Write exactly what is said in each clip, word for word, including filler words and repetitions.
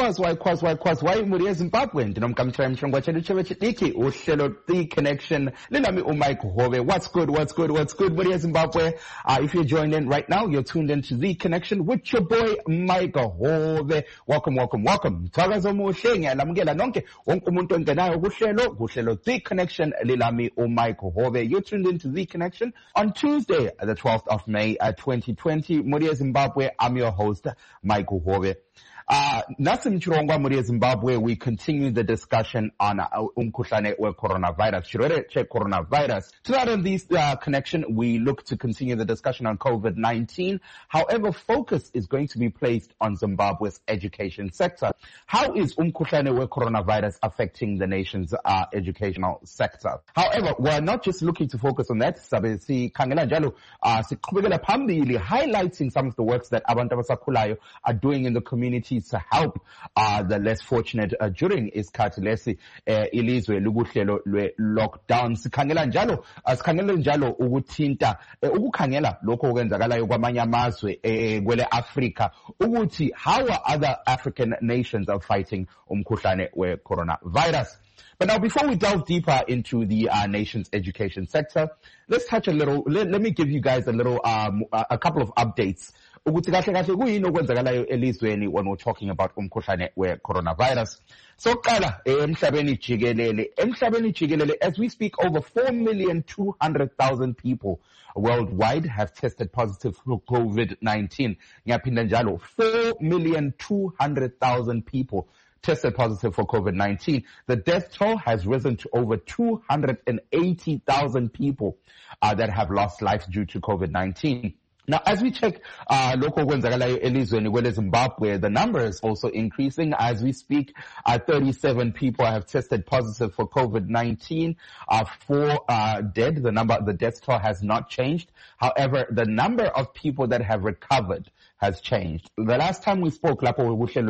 Kwazwa kwazwa kwazwa muri eZimbabwe ndinomkamthela mshongwa chetu chewe chidiki uhlelo The Connection linami uMike Hove. What's good, what's good, what's good muri eZimbabwe? Uh, if you're joining right now, you're tuned into The Connection with your boy Mike Hove. Welcome, welcome, welcome. Thakazo muhle ngiyalamukela nonke wonke umuntu ongenayo kuhlelo kuhlelo The Connection lilami uMike Hove. You're tuned into The Connection on Tuesday, the twelfth of May, uh, twenty twenty. Muri eZimbabwe, I'm your host Mike Hove. Uh, Nasim Chirongwa muri Zimbabwe, we continue the discussion on umkhuhlane we coronavirus. Chirere che coronavirus. Tonight on this uh, connection, we look to continue the discussion on COVID nineteen. However, focus is going to be placed on Zimbabwe's education sector. How is umkhuhlane we coronavirus affecting the nation's uh, educational sector? However, we're not just looking to focus on that. Sabe si khangela njalo uh, siqhubekela phambili, highlighting some of the works that abantu abasakhulayo are doing in the community to help uh, the less fortunate uh, during isikhathi lesi uh, ilizwe lukuhlelo lwe lockdown. Sikhangela njalo uh, sikhangela njalo ukuthinta uh, ukukhangela lokho okwenzakalayo kwamanye amazwe uh, kwele Africa ukuthi how are other African nations are fighting umkhuhlane we coronavirus. But now, before we delve deeper into the uh, nation's education sector, let's touch a little, let, let me give you guys a little, um, a couple of updates. Ukuthi kahle kahle kuyini okwenzakalayo elizweni when we're talking about umkhuhlane we coronavirus. So qala emhlabeni jikelele, emhlabeni jikelele, as we speak, over four million two hundred thousand people worldwide have tested positive for COVID nineteen. Ngiyaphinda njalo, four million two hundred thousand people tested positive for COVID nineteen. The death toll has risen to over two hundred eighty thousand people uh, that have lost life due to COVID nineteen. Now, as we check uh local kwenzakalayo elizweni kwele Zimbabwe, the number is also increasing. As we speak, uh, thirty-seven people have tested positive for COVID nineteen. Uh, four uh dead. The number, the death toll has not changed. However, the number of people that have recovered has changed. The last time we spoke, it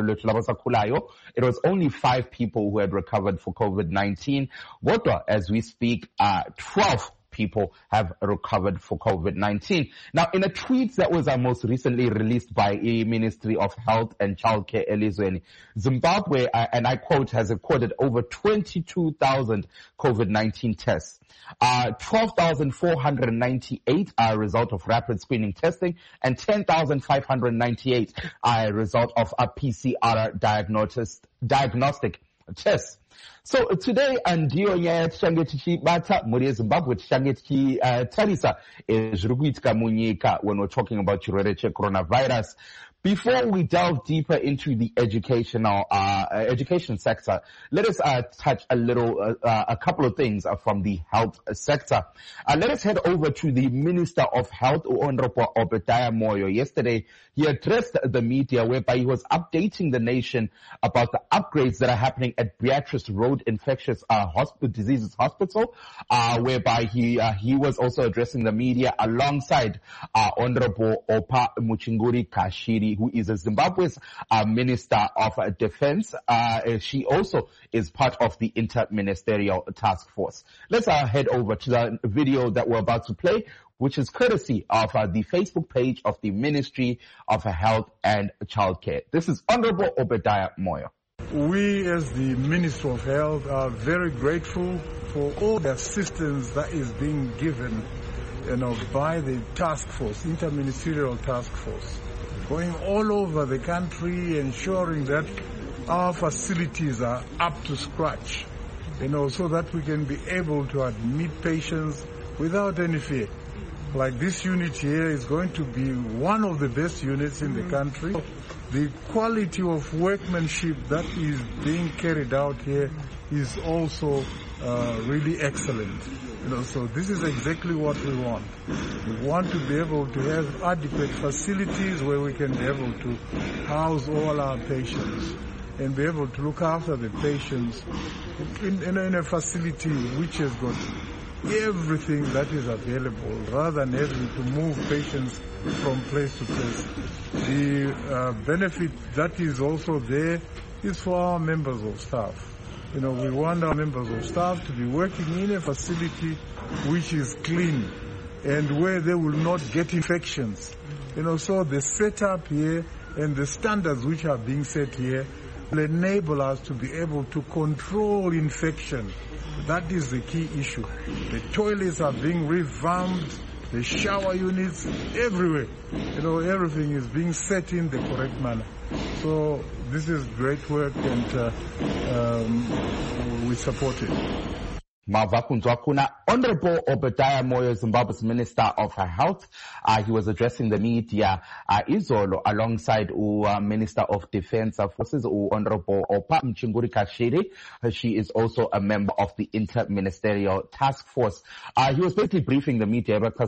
was only five people who had recovered for COVID nineteen. Kodwa, as we speak, uh twelve people have recovered for COVID nineteen. Now, in a tweet that was uh, most recently released by the Ministry of Health and Childcare elizweni, Zimbabwe, uh, and I quote, has recorded over twenty-two thousand COVID nineteen tests. Uh, twelve thousand four hundred ninety-eight are a result of rapid screening testing, and ten thousand five hundred ninety-eight are a result of a P C R diagnostic tests. So today, andiyo nyaya tishange tichibata muri Zimbabwe tishange tichitarisa ezvirikuitika munyika when we're talking about chirwere checoronavirus. Before we delve deeper into the educational uh, education sector, let us uh, touch a little, uh, uh, a couple of things uh, from the health sector. Uh, let us head over to the Minister of Health, Honorable Obadiah Moyo. Yesterday, he addressed the media whereby he was updating the nation about the upgrades that are happening at Beatrice Road Infectious uh, Hospital, Diseases Hospital, uh, whereby he uh, he was also addressing the media alongside uh, Honorable Opa Muchinguri Kashiri, who is a Zimbabwe's uh, Minister of uh, Defense. Uh, she also is part of the Inter-Ministerial Task Force. Let's uh, head over to the video that we're about to play, which is courtesy of uh, the Facebook page of the Ministry of Health and Childcare. This is Honorable Obadiah Moyo. We as the Ministry of Health are very grateful for all the assistance that is being given, you know, by the task force, Inter-Ministerial Task Force, going all over the country, ensuring that our facilities are up to scratch, you know, so that we can be able to admit patients without any fear. Like this unit here is going to be one of the best units in the country. The quality of workmanship that is being carried out here is also uh, really excellent. You know, so this is exactly what we want. We want to be able to have adequate facilities where we can be able to house all our patients and be able to look after the patients in, in, in a facility which has got everything that is available rather than having to move patients from place to place. The uh, benefit that is also there is for our members of staff. You know, we want our members of staff to be working in a facility which is clean and where they will not get infections. You know, so the setup here and the standards which are being set here will enable us to be able to control infection. That is the key issue. The toilets are being revamped, the shower units, everywhere. You know, everything is being set in the correct manner. So this is great work, and uh, um, we support it. Honorable Obadiah Moyo, Zimbabwe's Minister of Health, uh, he was addressing the media uh, izolo alongside uh, Minister of Defense Forces, uh, Honorable Opa Mchinguri Kashiri. Uh, she is also a member of the Inter-Ministerial Task Force. Uh, he was basically briefing the media what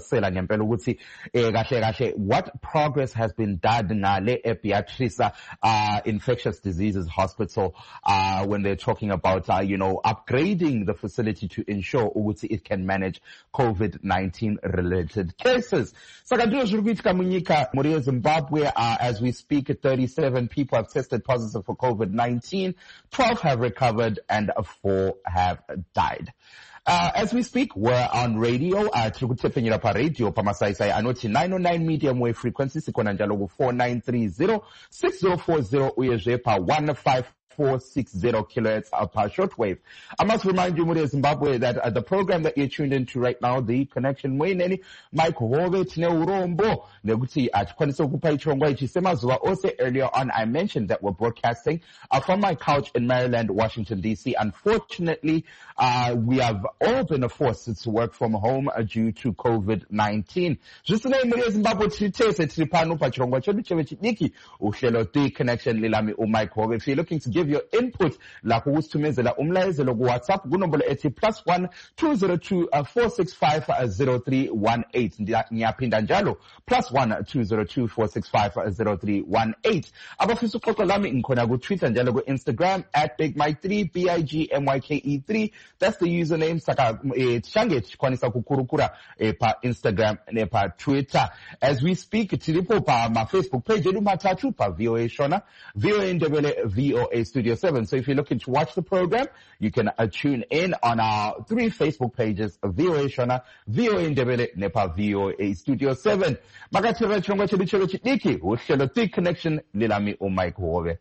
progress has been done ngale Beatrice uh, Infectious Diseases Hospital uh, when they're talking about, uh, you know, upgrading the facility to ensure ukuthi it can manage COVID nineteen related cases. Sakaduro Zurubita Munyika, Murio, Zimbabwe, uh, as we speak, thirty-seven people have tested positive for COVID nineteen, twelve have recovered, and four have died. Uh, as we speak, we're on radio, uh, Trukutefenyira pa radio, pa Masaisai, anoti nine oh nine medium wave frequency, sikona njalo four nine three zero, six zero four zero, uyeje pa one five four six zero kilohertz uh, per shortwave. I must remind you, Muria Zimbabwe, that uh, the program that you're tuned into right now, the Connection Mweneni, Mike Hove, Tine Urombo, Neguti at Kwanisokupa Ichongwa Ichisemazua. Also earlier on, I mentioned that we're broadcasting uh, from my couch in Maryland, Washington, D C. Unfortunately, uh, we have all been forced to work from home uh, due to COVID nineteen. Just the name Muria Zimbabwe, Titese, Tripano, Pachongwa, Chebichevich, Ushelo, the Connection, Lilami, Mike Hove. If you're looking to give your input la kuwusithumezela umlayezo ku WhatsApp kunombolo ethi plus one two zero two four six five zero three one eight. Ngiyaphinda njalo plus one two zero two four six five zero three one eight. Abafisa uxoxo lami ngikhona ku Twitter njalo ku Instagram at Big Mike three, B I G M Y K E three. That's the username. Saka eh, shange chikwanisa kukurukura eh, pa Instagram ne pa Twitter. As we speak, tilipo pa ma Facebook page elumathathu pa V O A Shona, V O A Ndebele, V O A Studio seven. So if you're looking to watch the program, you can uh, tune in on our three Facebook pages, V O A Shona, V O A Ndebele, Nepa, V O A Studio seven. Makatira chonga chebichelo chitiki, uhlelo Thick Connection, Lilami uMike Hove.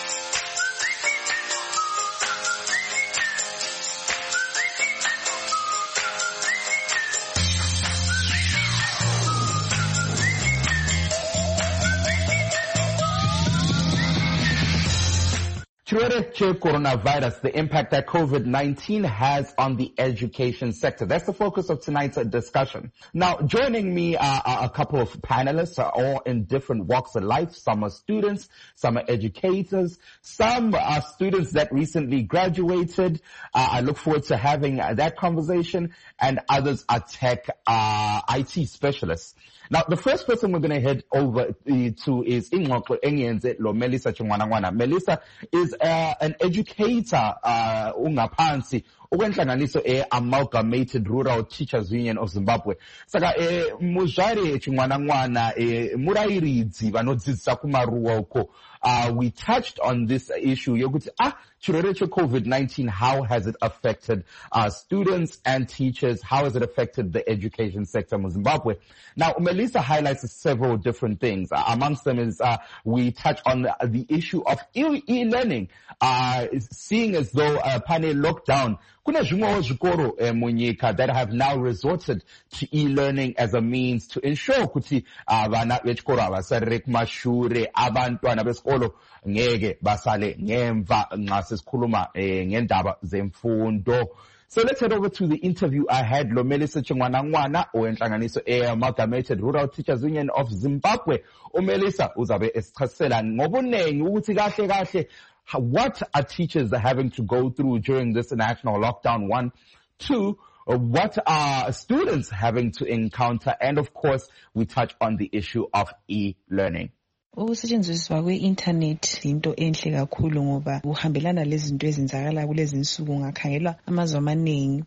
Coronavirus, the impact that COVID nineteen has on the education sector. That's the focus of tonight's discussion. Now, joining me are, are a couple of panelists, are all in different walks of life. Some are students, some are educators, some are students that recently graduated. Uh, I look forward to having uh, that conversation, and others are tech, uh, I T specialists. Now, the first person we're going to head over uh, to is Ingoko Enyenze Lo Melissa Chingwanangwana. Melissa is uh, an educator, uh, ungaphansi, ukwenhlanganiso e Amalgamated Rural Teachers Union of Zimbabwe. Saka eh mujari Chingwanangwana eh murairidzi vanodzidzisa kumaruwa uko. Uh, we touched on this issue. Yokuti ah chirorete COVID nineteen, how has it affected uh, students and teachers? How has it affected the education sector in Zimbabwe? Now, Melissa highlights several different things. Uh, amongst them is uh, we touch on the, the issue of e- e-learning, uh, seeing as though uh, pane lockdown. Kuna zvimwewo zvikoro munyika that have now resorted to e-learning as a means to ensure kuti vana vechikoro avasarire kumashure, abantwana besikolo ngeke basale ngemva nxa sesikhuluma ngendaba zemfundo. So let's head over to the interview I had lo Melissa Chingwanangwana owenhlanganiso e-Amalgamated Rural Teachers Union of Zimbabwe. uMelissa uzabe esichasisela ngobunengi ukuthi kahle kahle what are teachers having to go through during this national lockdown? One, two, what are students having to encounter? And of course, we touch on the issue of e-learning. Ukusetshenziswa kwe-internet into enhle kakhulu ngoba uhambelana lezi zinto ezenzakala kulezi insuku. Ngakhangelwa amazwe amaningi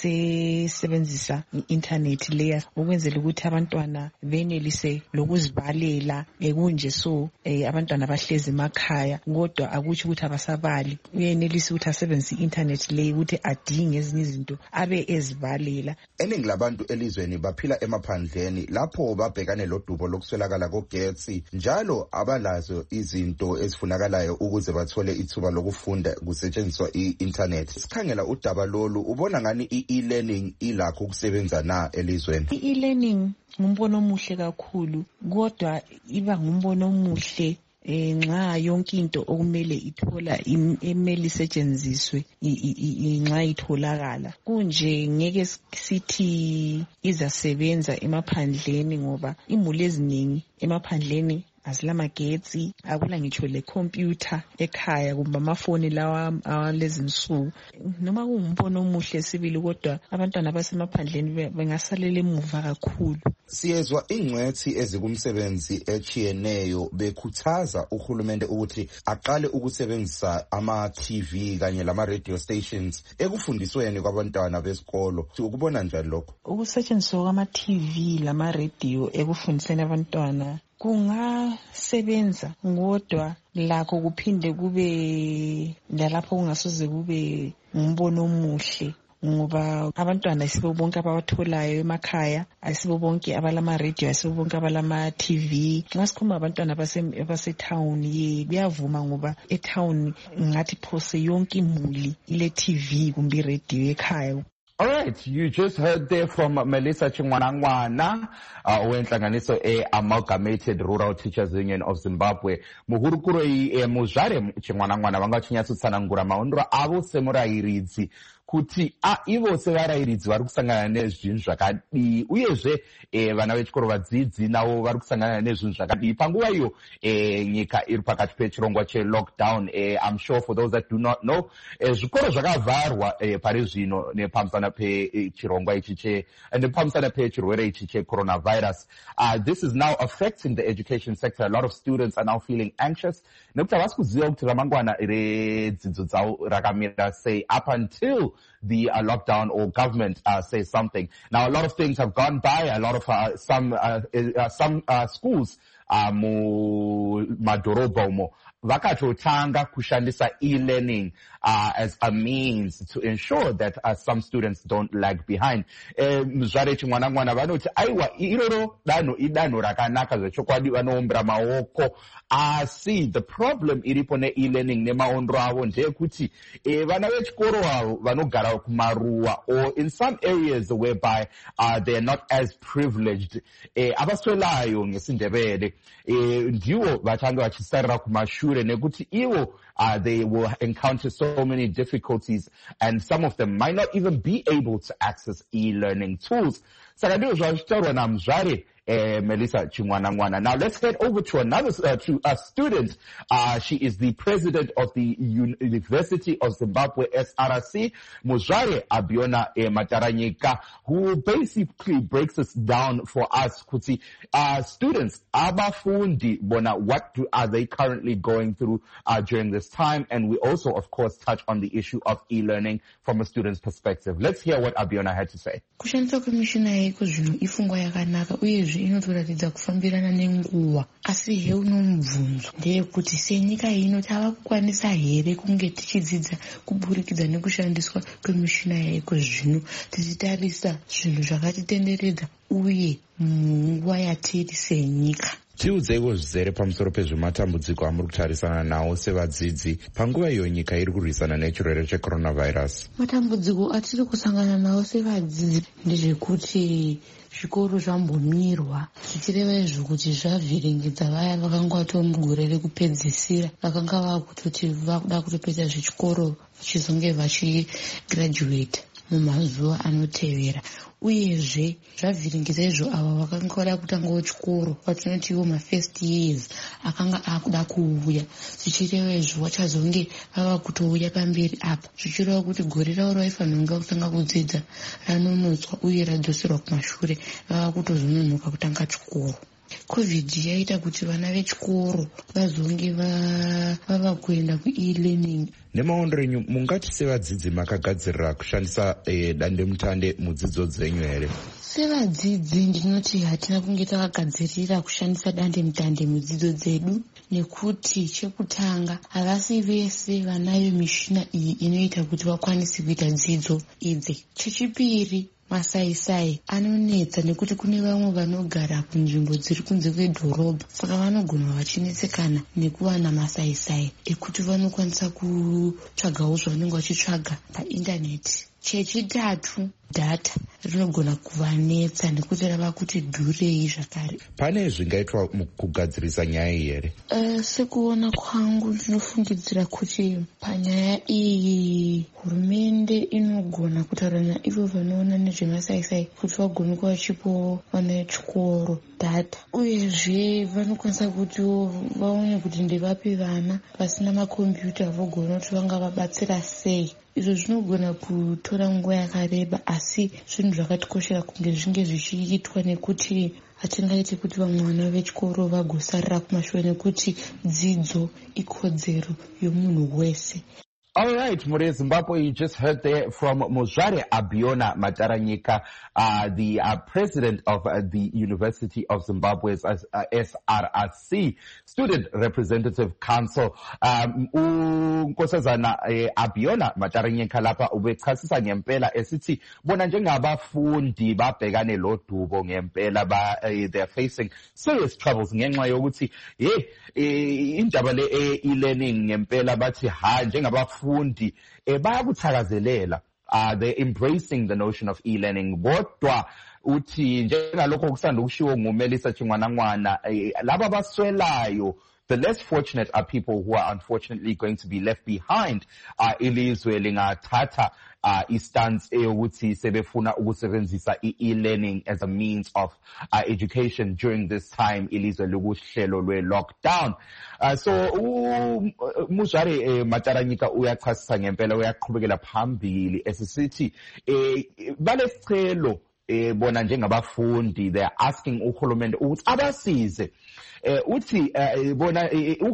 asesebenzisa i-internet leya ukwenzela ukuthi abantwana benelise lokuzibalela ekunje so eh, abantwana bahlezi emakhaya kodwa akuthi ukuthi abasabali. Uyenelisa ukuthi asebenzise i-internet leya ukuthi adinge ezinye izinto abe ezibalela. Eningi labantu elizweni baphila emaphandleni lapho babhekane lodubo lokuswelakala kogetsi njalo labo abalazo izinto ezifunakalayo ukuze bathole ithuba lokufunda kusetshenziswa i-internet. Sikhangela udaba lolu, ubona ngani i-e-learning ilakho ukusebenza na elizweni? I-e-learning ngumbono omuhle kakhulu, kodwa iba ngumbono omuhle nxa yonke into okumele ithola imeli isetshenziswe nxa itholakala. Kunje ngeke sithi izasebenza emaphandleni ngoba imuli eziningi emaphandleni azilamagetsi, akula ngitsho le computer ekhaya kumbe amafoni lawa alezinsuku. Noma kungumbono omuhle sibili, kodwa abantwana basemaphandleni bengasalela emuva kakhulu. Siyezwa ingcwethi ezikumsebenzi echiyeneyo bekhuthaza uhulumende ukuthi aqale ukusebenzisa ama-T V kanye lama-radio stations ekufundisweni kwabantwana besikolo. Ukubona njani lokho? Ukusetshenziswa kwama-T V lama-radio ekufundiseni abantwana kungasebenza, kodwa lakho kuphinde kube lalapho kungasoze kube ngumbono omuhle, ngoba abantwana ayisibo bonke abawatholayo emakhaya, ayisibo bonke abalama-radio, ayisibo bonke abalama-T V. Nxa sikhuluma abantwana abasetown, ye kuyavuma ngoba etown ngathi phose yonke imuli ile-T V kumbe i-radio ekhaya. All right, you just heard there from Melissa Chingwanangwana, uh, wenhlanganiso e-Amalgamated Rural Teachers Union of Zimbabwe. Muhurukuro e Muzhare Chingwanangwana vangachinyatsitsana ngura maondro avo semurairidzi kuti a ivo sevarairidzi vari kusangana nezvinhu zvakadii, uyezve e, vana vechikoro vadzidzi navo vari kusangana nezvinhu zvakadii panguva iyo e, nyika iri pakati pechirongwa che-lockdown. e, I'm sure for those that do not know, e, zvikoro zvakavharwa e, pari zvino nepamusana pechirongwa ichi che nepamusana pechirwere ichi che-coronavirus. Uh, this is now affecting the education sector. A lot of students are now feeling anxious nekuti havasi kuziva kuti ramangwana redzidzo dzavo rakamira sei up until the uh, lockdown or government uh, says something. Now, a lot of things have gone by. A lot of uh, some uh, uh, some uh, schools uh, mu madhorobha umo vakatotanga kushandisa e-learning uh, as a means to ensure that uh, some students don't lag behind. Muzvare Chingwanangwana vanoti aiwa iroro danho idanho rakanaka zvechokwadi vanoombra maoko, asi the problem iripo ne-e-learning nemaondro avo ndeyekuti eh, vana vechikoro avo vanogara kumaruwa or in some areas whereby uh, they are not as privileged, eh, avaswelayo ngesindebele eh, ndiwo vachange vachisarira kumashure nekuti ivo uh, they will encounter so many difficulties and some of them might not even be able to access e-learning tools. Saka ndiwo zvachitaurwa naMuzvare Uh, Melissa Chingwanangwana. Now let's head over to another uh, to a student. Uh, she is the president of the University of Zimbabwe S R C, Muzvare Abiona uh, Mataranyika, who basically breaks this down for us. Kuti uh, students abafundi bona, what do, are they currently going through uh, during this time? And we also, of course, touch on the issue of e-learning from a student's perspective. Let's hear what Abiona had to say. Inotoratidza kufambirana nenguva, asi he unomubvunzo ndeyekuti senyika ino tava kukwanisa here kunge tichidzidza kuburikidza nekushandiswa kwemishina yaiko zvino tichitarisa zvinhu zvakatitenderedza uye munguva yatiri senyika. Tiudzeiko zvizere pamusoro pezvematambudziko amuri kutarisana nawo sevadzidzi panguva iyo nyika iri kurwisana nechirwere checoronavirus? Matambudziko atiri kusangana nawo sevadzidzi ndezvekuti zvikoro zvambomirwa, zvichireva izvo kuti zvavhiringidza vaya vakanga vatomugore rekupedzisira vakanga vakutoti vakuda kutopedza zvechikoro vachizonge vachigraduate mumazuva anotevera. Uyezve zvavhiringidza izvo ava vakanga vada kutangawo chikoro vatinoti iwo mafirst years akanga akuda kuuya, zvichireva izvo vachazonge vava kutouya pamberi apa, zvichireva kuti gore ravo raifanirwa kutanga kudzidza ranonotswa uye radzoserwa kumashure, vava kutozononoka kutanga chikoro. COVID yaita kuti vana vechikoro vazonge vava kuenda ku-e-learning. Nemaondro enyu mungati sevadzidzi makagadzirira kushandisa eh, dandemutande mudzidzo dzenyu here? Sevadzidzi ndinoti hatina kunge takagadzirira kushandisa dandemutande mudzidzo dzedu, nekuti chekutanga havasi vese vanayo mishina iyi inoita kuti vakwanise kuita dzidzo idzi. Chechipiri, masaisai anonetsa nekuti kune vamwe vanogara kunzvimbo dziri kunze kwedhorobha, saka vanogona vachinetsekana nekuwana masaisai ekuti vanokwanisa kutsvagawo zvavanenge vachitsvaga paindaneti. Chechitatu, data rinogona kuvanetsa nekuti rava kuti dhurei zvakare. Pane zvingaitwa mukugadzirisa nyaya iyi here? Uh, sekuona kwangu ndinofungidzira kuti panyaya iyi hurumende inogona kutaura naivo vanoona nezvemasaisai kuti vagone kuva chipo vana chikoro data, uyezve vanokwanisa kuti vaone kuti ndevapi vana vasina makombiyuta vogona kuti vangavabatsira sei. Izvo zvinogona kutora nguva yakareba, asi zvinhu zvakatikoshera kunge zvinge zvichiitwa nekuti hatingaiti kuti vamwe vana vechikoro vagosarira kumashure nekuti dzidzo ikodzero yomunhu wese. All right, Muria Zimbabwe, you just heard there from Muzvare Abiona Mataranyika, uh, the uh, president of uh, the University of Zimbabwe's uh, S R R C, Student Representative Council. Um, unkosazana uh, Abiona Mataranyika lapha ubechasisa ngempela esithi bona njengabafundi babhekane lodubo ngempela ba uh, they're facing serious troubles ngenxa yokuthi hey indaba le e-learning ngempela bathi ha njengabafundi fundi eh bayakuthakazelela, uh they're embracing the notion of e-learning. Bodwa uthi njengalokho kusanda ukushiwo ngumelisa Chingwanangwana, laba baswelayo, the less fortunate are people who are unfortunately going to be left behind. Uh ilizwe lingathatha uh istance eyokuthi sebefuna ukusebenzisa e-learning as a means of uh, education during this time ilizwe lokuhlelo lwe-lockdown. Uh, so Muzvare Mataranyika uyachasisa ngempela, uyaqhubekela phambili esisithi eh balesicelo eh bona njengabafundi they are asking uhulumende ukuthi abasize. Eh uthi bona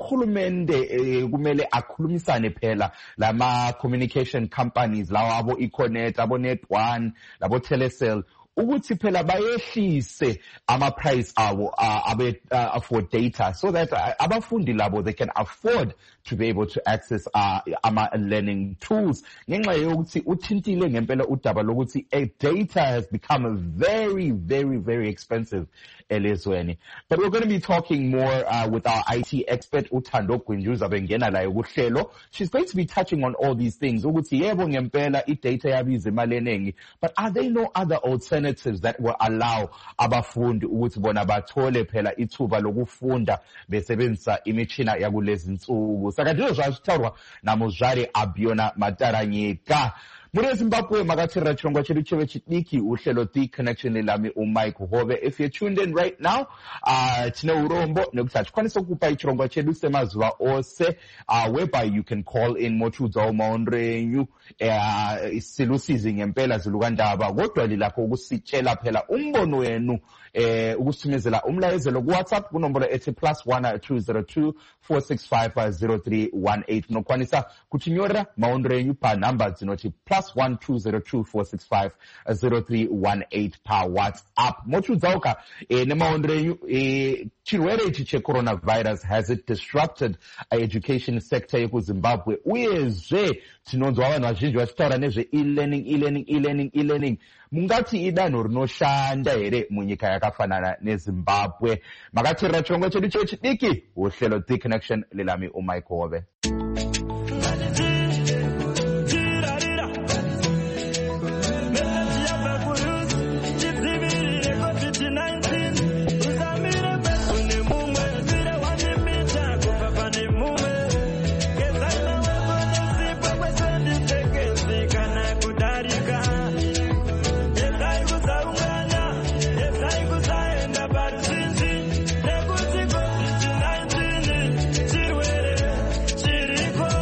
uhulumende kumele akhulumisane phela lama communication companies lawa abo Econet, abo Net one, labo Telecel, ukuthi phela bayehlise ama price abo abe for data so that abafundi labo they can afford to be able to access uh, ama learning tools. Ngenxa yokuthi uthintile ngempela udaba lokuthi data has become very very very expensive elizweni. But we're going to be talking more uh, with our I T expert uThando Gwinjuza bengena la yokuhlelo. She's going to be touching on all these things ukuthi yebo ngempela i-data yabiza imali eningi, but are there no other alternatives that will allow abafundi ukuthi bona bathole phela ithuba lokufunda besebenzisa imitshina yakulezi insuku? Saka ndilo zvasitaurwa naMuzvare Abiona Mataranyika. Muria Zimbabwe makatirira chirongwa chedu cheve chidiki uhlelo The Connection lami uMike Hove. If you're tuned in right now, uh tine urombo nekuti achikwanisa kukupa chirongwa chedu semazuva ose, uh whereby you can call in mochudza maondro enyu uh silusizi ngempela zilukandaba kodwa lilakho ukusitshela phela umbono wenu eh ukusithumezela umlayezelo ku WhatsApp kunombolo ethi plus one two zero two four six five zero three one eight. Nokwanisa kuthinyora maondro enyu pa number zinoti plus one two zero two four six five zero three one eight pa WhatsApp. Mochudza eh nemaondro enyu eh chirwere ichi che-coronavirus, has it disrupted our education sector yeku Zimbabwe? Uyezve tinonzwa vanhu vazhinji vachitaura nezve e-learning e-learning e-learning e-learning. Mungati idanho rinoshanda here munyika yakafanana neZimbabwe? Makatirira chirongwa chedu chechidiki uhlelo The Connection lilami uMike Hove. Chiriko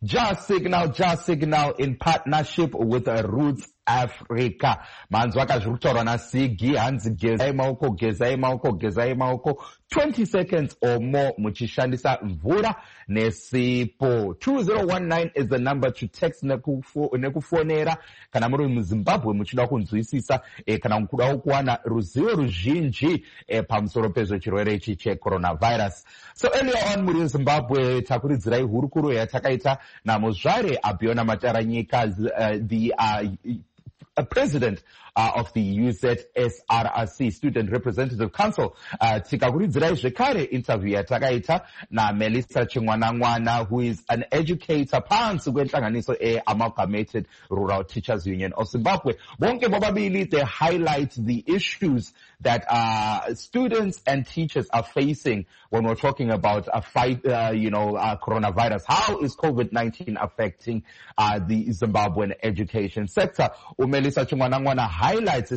Just Signal, Just Signal in partnership with uh, Roots Africa. Manzi wakazvirutorwa naSigi hanzi gezai maoko, gezai maoko, gezai maoko. twenty seconds or more muchishandisa mvura nesipo. two zero one nine is the number to text nekufonera. Kana muri muZimbabwe muchida kunzwisisa eh, kana mukuda kuwana ruzivo ruzhinji eh, pamusoro pezvechirwere ichi checoronavirus. So earlier on muri Zimbabwe takuridzirai hurukuro yatakaita namuzvare Abiona Mataranyika, uh, the uh, a president uh, of the U Z S R R C, Student Representative Council. Uh, tikakuridzirai zvekare interview yatakaita na Melissa Chingwanangwana, who is an educator pansi kwenhlanganiso e-Amalgamated Rural Teachers Union of Zimbabwe. Bonke bobabili, they highlight the issues that uh, students and teachers are facing when we're talking about a fight, uh, you know, uh, coronavirus. How is COVID nineteen affecting uh, the Zimbabwean education sector? Melissa Chingwanangwana highlights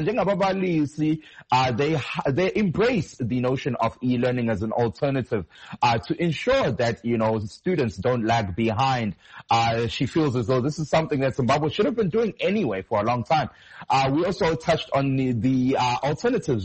the uh, they they embrace the notion of e-learning as an alternative uh, to ensure that, you know, students don't lag behind. Uh, she feels as though this is something that Zimbabwe should have been doing anyway for a long time. Uh, we also touched on the, the uh, alternatives.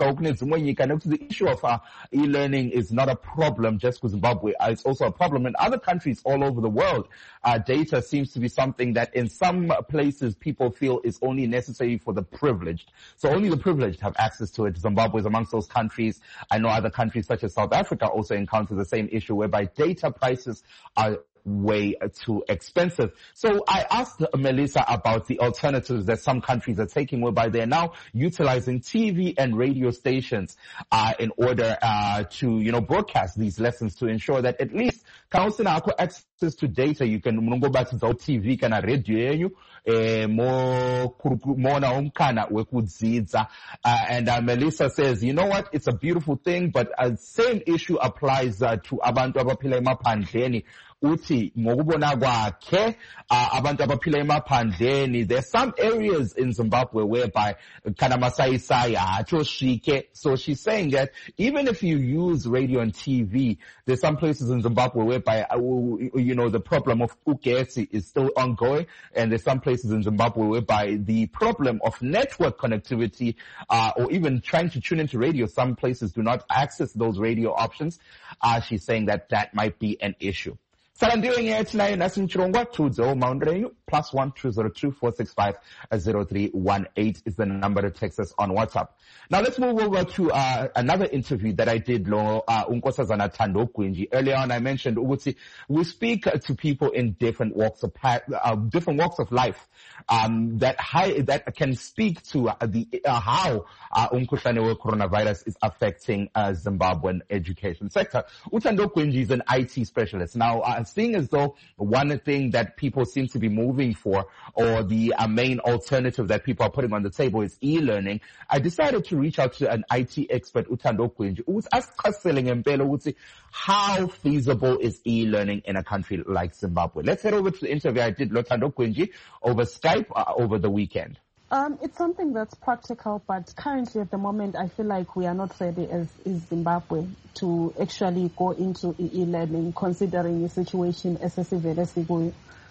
The issue of uh, e-learning is not a problem just for Zimbabwe. Uh, it's also a problem in other countries all over the world. Uh, data seems to be something that in some places people feel is only necessary for the privileged. So only the privileged have access to it. Zimbabwe is amongst those countries. I know other countries such as South Africa also encounter the same issue whereby data prices are way too expensive. So I asked Melissa about the alternatives that some countries are taking, whereby they're now utilizing T V and radio stations uh, in order uh, to, you know, broadcast these lessons to ensure that at least kausina ako access to data, you can go back to the T V kana radio yenyu eh mo mona umkana wekudzidza. And uh, Melissa says, you know what, it's a beautiful thing, but the uh, same issue applies uh, to abantu abaphila emaphandleni. Uti ngokubona kwakhe abantu abaphila emaphandleni, there's some areas in Zimbabwe whereby kana masayisaya atoshike. So she's saying that even if you use radio and T V, there's some places in Zimbabwe whereby you know the problem of ugesi is still ongoing, and there's some places in Zimbabwe whereby the problem of network connectivity uh, or even trying to tune into radio, some places do not access those radio options. Uh, she's saying that that might be an issue. So I'm doing it tonight. Nasim Chirongwa two zero Mount Renyu plus one two zero two four six five zero three one eight is the number to text us on WhatsApp. Now let's move over to uh, another interview that I did lo uh, Unkosazana Thando Gwinji. Earlier on I mentioned Uguti, we speak to people in different walks of uh, different walks of life um, that high, that can speak to uh, the uh, how uh, umkhuhlane coronavirus is affecting uh, Zimbabwean education sector. Uthando Gwinji is an I T specialist. Now uh, seeing as though one thing that people seem to be moving for, or the uh, main alternative that people are putting on the table, is e-learning, I decided to reach out to an I T expert, Uthando Gwinji, who's asking empelo how feasible is e-learning in a country like Zimbabwe. Let's head over to the interview I did with Uthando Gwinji over Skype uh, over the weekend. Um, it's something that's practical, but currently at the moment I feel like we are not ready as is Zimbabwe to actually go into e-learning, considering the situation as a civil.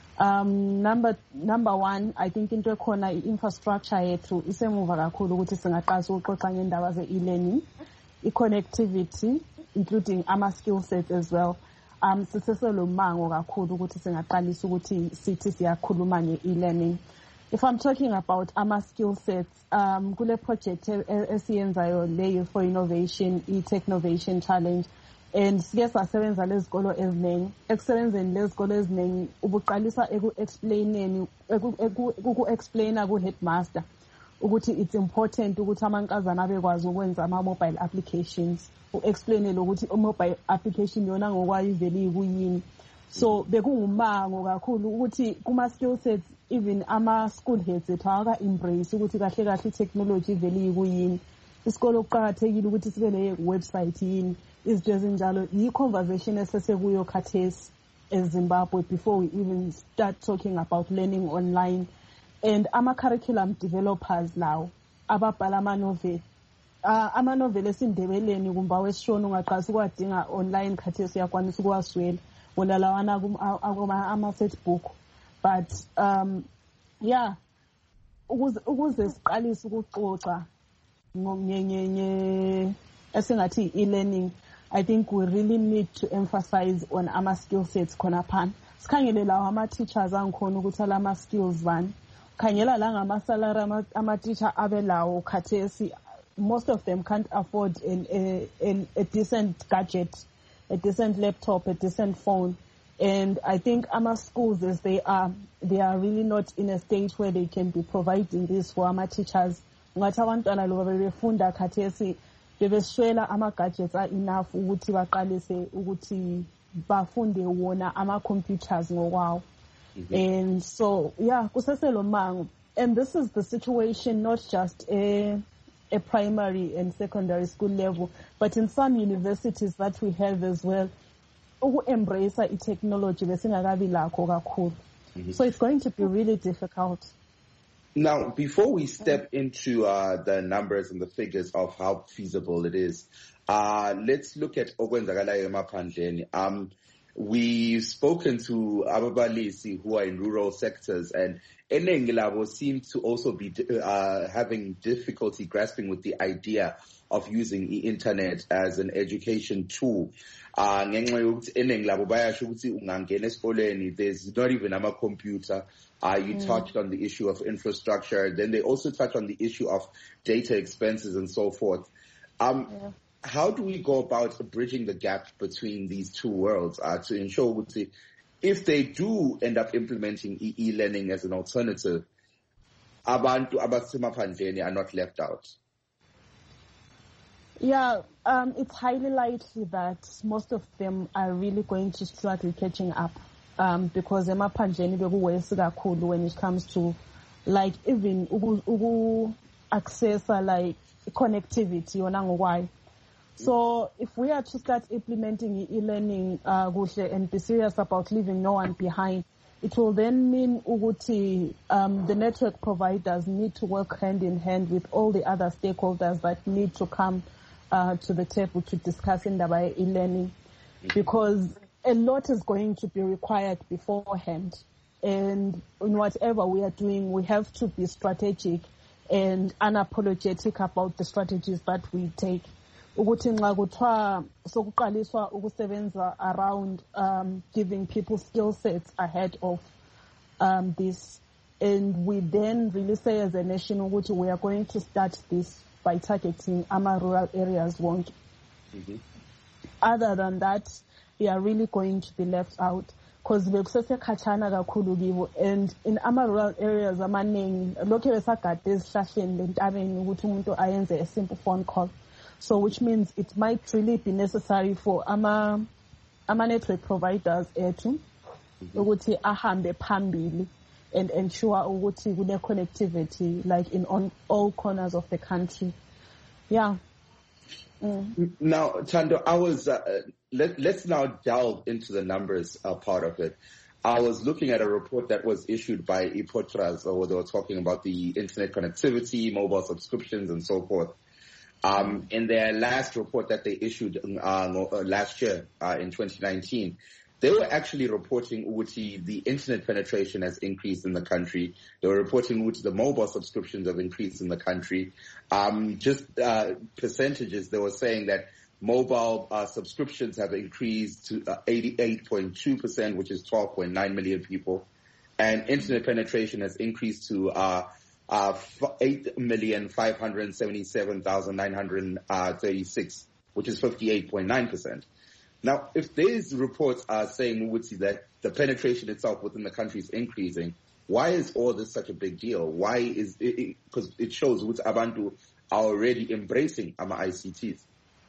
Um, number number one, I think into khona infrastructure yethu isemuva kakhulu ukuthi singaqasa ukuxoxa ngendaba ze e-learning, i-connectivity, including ama skill sets as well. Um, siseselo mango kakhulu ukuthi singaqalisa ukuthi sithi siyakhuluma nge-e-learning. If I'm talking about ama skill sets, um, kule project esiyenzayo le for innovation, e-technovation challenge, and sike sasebenza lezikolo eziningi. Ekusebenzeni lezikolo eziningi ubuqalisa eku-explaineni, eku-explaina ku-headmaster ukuthi it's important ukuthi amankazana bekwazi ukwenza ama-mobile applications, u-explainele ukuthi i-mobile application yona ngokwayo ivele ikuyini. So bekungumango kakhulu ukuthi kuma skill sets even ama school heads ethu awaka embrace ukuthi kahle kahle technology ivele ikuyini. Isikolo kuqhakathekile ukuthi sibe le website yini, izinto ezinjalo. Yi conversation esesekuyo khathesi as Zimbabwe before we even start talking about learning online. And ama curriculum developers now ababhala ama novel uh, ama novel esindebeleni kumba wesishona ungaqasa ukwadinga online khathesi uyakwanisa ukuwaswela. wona lawana ama-Facebook. But um yeah, ukuze ukuze siqalise ukuxoxa ngenye esingathi e-learning, I think we really need to emphasize on ama skill sets khona phana. Sikhangele lawo ama teachers angikhona ukuthi ala ama skills bani. Khangela la ngama salary ama teacher abelawo khathesi, most of them can't afford an, a, a, a decent gadget, a decent laptop, a decent phone. And I think our schools, as they are, they are really not in a stage where they can be providing this for our teachers. Ngathi abantwana lo bebefunda khathesi bebeswela ama gadgets are enough ukuthi baqalise ukuthi bafunde wona ama computers ngokwawo. And so yeah, kuseselo mango. And this is the situation not just a a primary and secondary school level, but in some universities that we have as well. Embrace technology, so it's going to be really difficult. Now, before we step into uh, the numbers and the figures of how feasible it is, uh, let's look at okwenzakalayo emaphandleni. Um, we've spoken to ababalisi who are in rural sectors, and eningi labo seem to also be uh, having difficulty grasping with the idea of using the internet as an education tool. Uh, ngenxa yokuthi eningi labo bayasho ukuthi ungangena esikoleni, there's not even a computer. Uh, you mm. touched on the issue of infrastructure. Then they also touch on the issue of data expenses and so forth. Um, yeah. How do we go about bridging the gap between these two worlds uh, to ensure ukuthi if they do end up implementing e-learning as an alternative, abantu abasemaphandleni are not left out? Yeah, um, it's highly likely that most of them are really going to struggle catching up, um, because emaphandleni bekuwesi kakhulu when it comes to like even ugu, ugu access like connectivity yona ngokwayo. So if we are to start implementing e-learning uh, and be serious about leaving no one behind, it will then mean ukuthi um, the network providers need to work hand in hand with all the other stakeholders that need to come uh, to the table to discuss in the e-learning, because a lot is going to be required beforehand. And in whatever we are doing, we have to be strategic and unapologetic about the strategies that we take. Ukuthi nxa kuthiwa sokuqaliswa ukusebenza around um, giving people skill sets ahead of um, this, and we then really say as a nation ukuthi we are going to start this by targeting ama rural areas wonke. Mm-hmm. Other than that, we are really going to be left out, because bekusese khatshana kakhulu kibo, and in ama rural areas amaningi lokho besagade esihlahleni lentabeni ukuthi umuntu ayenze a simple phone call. So which means it might really be necessary for ama ama network providers etu ukuthi ahambe phambili and ensure ukuthi kune connectivity like in on all corners of the country. Yeah. Mm. Now, Thando, I was uh, let, let's now delve into the numbers uh, part of it. I was looking at a report that was issued by IPOTRAS, or they were talking about the internet connectivity, mobile subscriptions, and so forth. Um, in their last report that they issued uh, last year uh, in twenty nineteen, they were actually reporting Uti the internet penetration has increased in the country. They were reporting Uti the mobile subscriptions have increased in the country. Um, just uh, percentages, they were saying that mobile uh, subscriptions have increased to uh, eighty-eight point two percent, which is twelve point nine million people, and internet penetration has increased to uh, Uh, eight million five hundred seventy-seven thousand nine hundred thirty-six, which is fifty-eight point nine percent. Now, if these reports are saying, Mutsi, that the penetration itself within the country is increasing, why is all this such a big deal? Why is it, because it, it shows Mutsi Abantu are already embracing AMA I C Ts.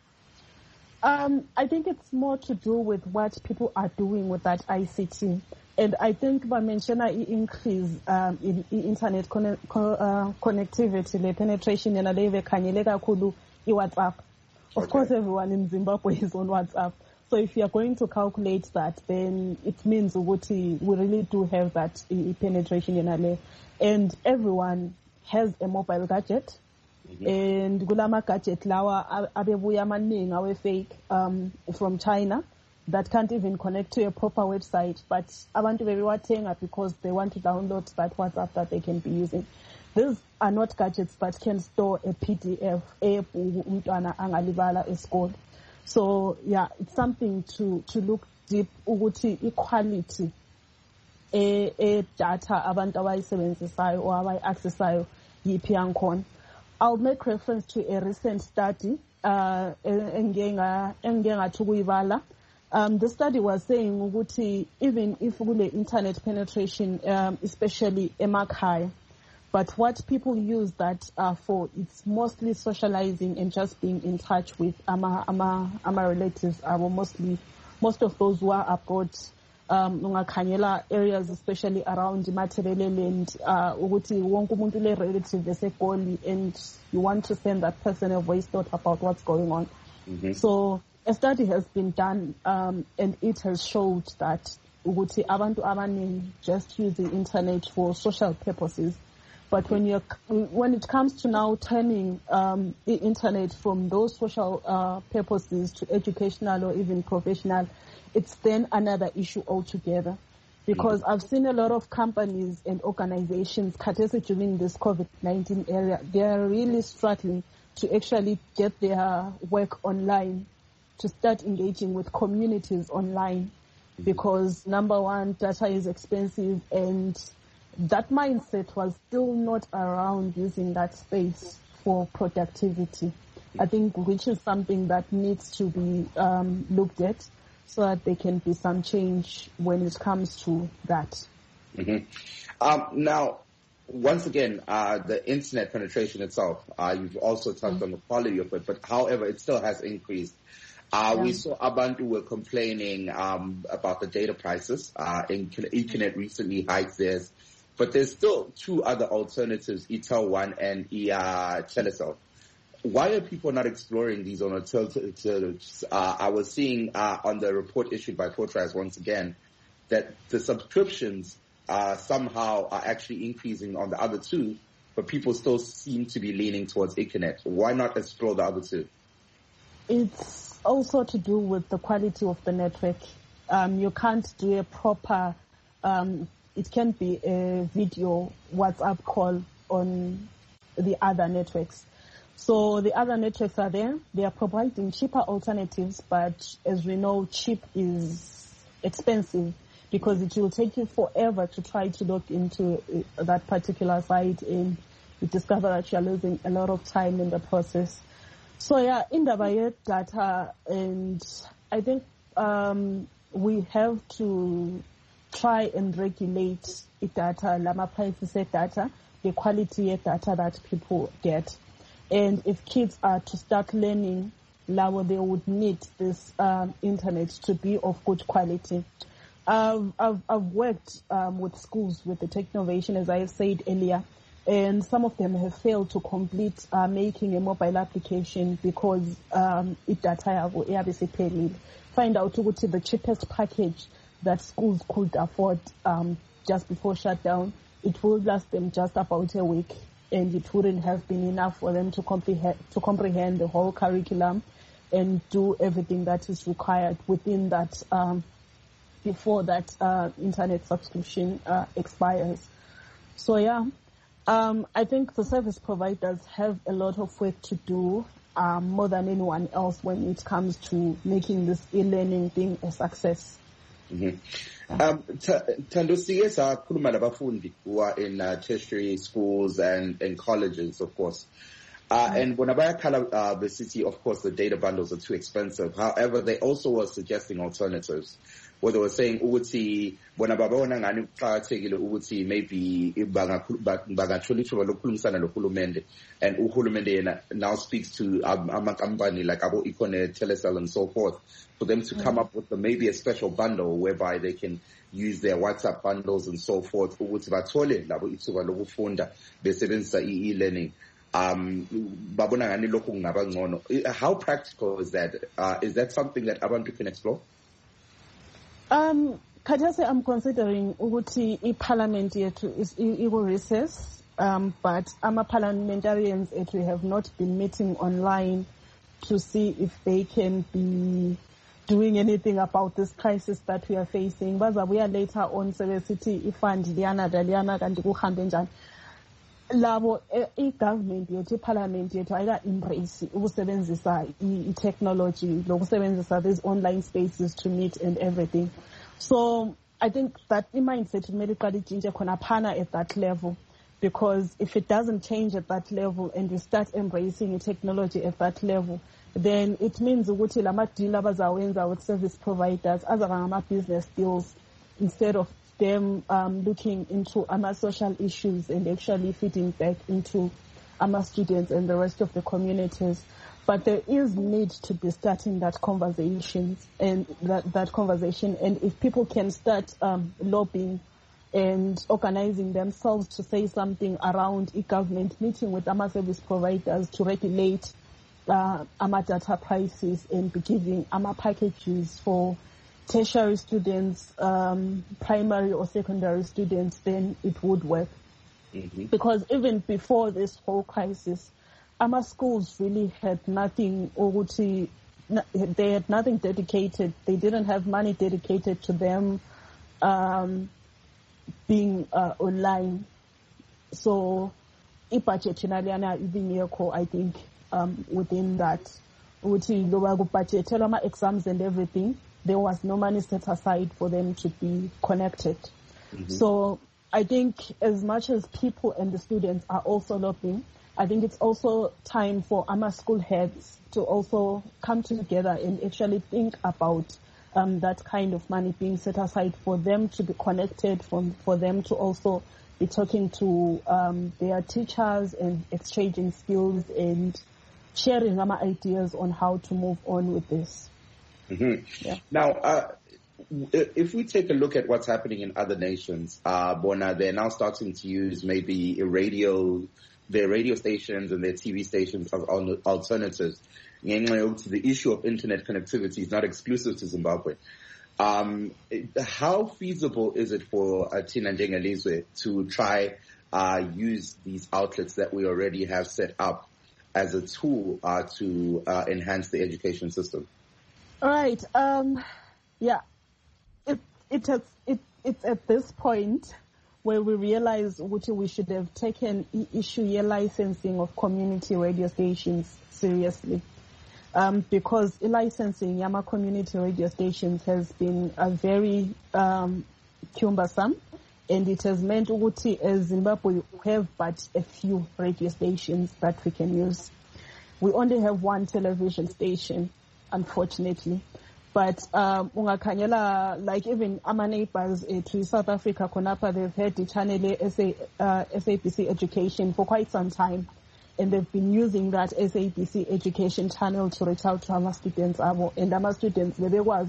Um, I think it's more to do with what people are doing with that I C T. And I think by mentioning increase um, in, in internet conne- co- uh, connectivity, the penetration in a day kakhulu WhatsApp. Of okay. course, everyone in Zimbabwe is on WhatsApp. So if you are going to calculate that, then it means we really do have that penetration in a day. And everyone has a mobile gadget. Mm-hmm. And gulama gadget lawa abebuya maningi awe fake um, from China. that can't even connect to a proper website, but abantu bebewatenga because they want to download that WhatsApp that they can be using. These are not gadgets but can store a P D F, umntwana angalibala esikolo. So yeah, it's something to to look deep ukuthi equality e e data abantu abayisebenzisayo or abayi-accessayo yiphi yankhona. I'll make reference to a recent study uh engike ngathi ukuyibala. Um, the study was saying ukuthi even if kule internet penetration, um, especially emakhaya, but what people use that uh, for, it's mostly socializing and just being in touch with ama ama ama relatives. Are mostly most of those who are abroad. Um, ungakhanyela areas especially around Materelele and ukuthi wonke umuntu le relative eseGoli and you want to send that person a voice note about what's going on. Mm-hmm. So a study has been done, um, and it has showed that ukuthi abantu abaningi just use the internet for social purposes. But when you when it comes to now turning um, the internet from those social uh, purposes to educational or even professional, it's then another issue altogether. Because mm-hmm. I've seen a lot of companies and organizations, khathesi during this COVID nineteen area, they are really struggling to actually get their work online, to start engaging with communities online, because number one, data is expensive, and that mindset was still not around using that space for productivity. I think which is something that needs to be um, looked at so that there can be some change when it comes to that. Mm-hmm. Um, now, once again, uh, the internet penetration itself, uh, you've also touched mm-hmm. on the quality of it, but however, it still has increased. Uh, yeah. We saw Abantu were complaining um, about the data prices. Uh, in Econet recently hiked theirs, but there's still two other alternatives, E T E L one and e, uh, Telecel. Why are people not exploring these alternatives? Uh, I was seeing uh, on the report issued by Portras once again that the subscriptions uh, somehow are actually increasing on the other two, but people still seem to be leaning towards Econet. Why not explore the other two? It's also to do with the quality of the network. Um, you can't do a proper, um, it can be a video WhatsApp call on the other networks. So the other networks are there. They are providing cheaper alternatives, but as we know, cheap is expensive because it will take you forever to try to log into that particular site, and you discover that you're losing a lot of time in the process. So yeah, in the data, and I think um, we have to try and regulate the data, lama prices data, the quality of data that people get. And if kids are to start learning, now they would need this um, internet to be of good quality. I've, I've, I've worked um, with schools with the Technovation, as I said earlier, and some of them have failed to complete uh, making a mobile application because um, it data find out ukuthi the cheapest package that schools could afford um, just before shutdown, it will last them just about a week, and it wouldn't have been enough for them to comprehend to comprehend the whole curriculum and do everything that is required within that um, before that uh, internet subscription uh, expires. So yeah. Um, I think the service providers have a lot of work to do, um, more than anyone else when it comes to making this e-learning thing a success. Mm-hmm. Um, Thando siye sakhuluma labafundi who are in uh, tertiary schools and, and colleges, of course. Uh, mm-hmm. And when bayakhala uh, the city, of course, the data bundles are too expensive. However, they also were suggesting alternatives. Where they were saying ukuthi bona babona ngani kuqhakathekile ukuthi maybe bangathola ithuba lokukhulumisana nohulumende, and uhulumende yena now speaks to ama company like abo Econet, Telecel and so forth, for them to come up with a, maybe a special bundle whereby they can use their WhatsApp bundles and so forth ukuthi bathole labo ithuba lokufunda besebenzisa e-learning. Um, babona ngani lokhu kungaba ngcono. How practical is that? Uh, is that something that abantu can explore? Um, Khathesi, I'm considering ukuthi i-parliament yethu is equal recess, um, but our parliamentarians we have not been meeting online to see if they can be doing anything about this crisis that we are facing. Bazabuya later on sebesithi ifund liyana daliyana kanti kuhambe njani. Labo i-government yethu, i-parliament yethu ayika embrace ukusebenzisa i-technology, lokusebenzisa these online spaces to meet and everything. So I think that i-mindset kumele iqale itshintshe khona phana at that level, because if it doesn't change at that level and we start embracing technology at that level, then it means ukuthi lama deal abazawenza with service providers azaba ngama business deals instead of them um, looking into our social issues and actually feeding back into our students and the rest of the communities. But there is need to be starting that conversation and that, that conversation. And if people can start um, lobbying and organizing themselves to say something around e-government, meeting with our service providers to regulate uh, our data prices and be giving our packages for tertiary students, um, primary or secondary students, then it would work. Mm-hmm. Because even before this whole crisis, our schools really had nothing, or they had nothing dedicated. They didn't have money dedicated to them um, being uh, online. So, i-budget I think um, within that, exams and everything, there was no money set aside for them to be connected. Mm-hmm. So I think as much as people and the students are also lobbying, I think it's also time for our school heads to also come together and actually think about um, that kind of money being set aside for them to be connected, for, for them to also be talking to um, their teachers and exchanging skills and sharing our ideas on how to move on with this. Mm-hmm. Yeah. Now, uh, if we take a look at what's happening in other nations, uh, Bona, they're now starting to use maybe a radio, their radio stations and their T V stations as alternatives. The issue of internet connectivity is not exclusive to Zimbabwe. Um, how feasible is it for Tina Njengelizwe to try uh, use these outlets that we already have set up as a tool uh, to uh, enhance the education system? All right. Um, yeah. It it has it it's at this point where we realize what we should have taken issue year licensing of community radio stations seriously, um, because licensing Yama community radio stations has been a very um, cumbersome, and it has meant Uguti as Zimbabwe have but a few radio stations that we can use. We only have one television station, unfortunately. But um, like even our neighbors uh, to South Africa, Konapa, they've had the channel S A, uh, S A B C Education for quite some time. And they've been using that S A B C Education channel to reach out to our students. And our students, they was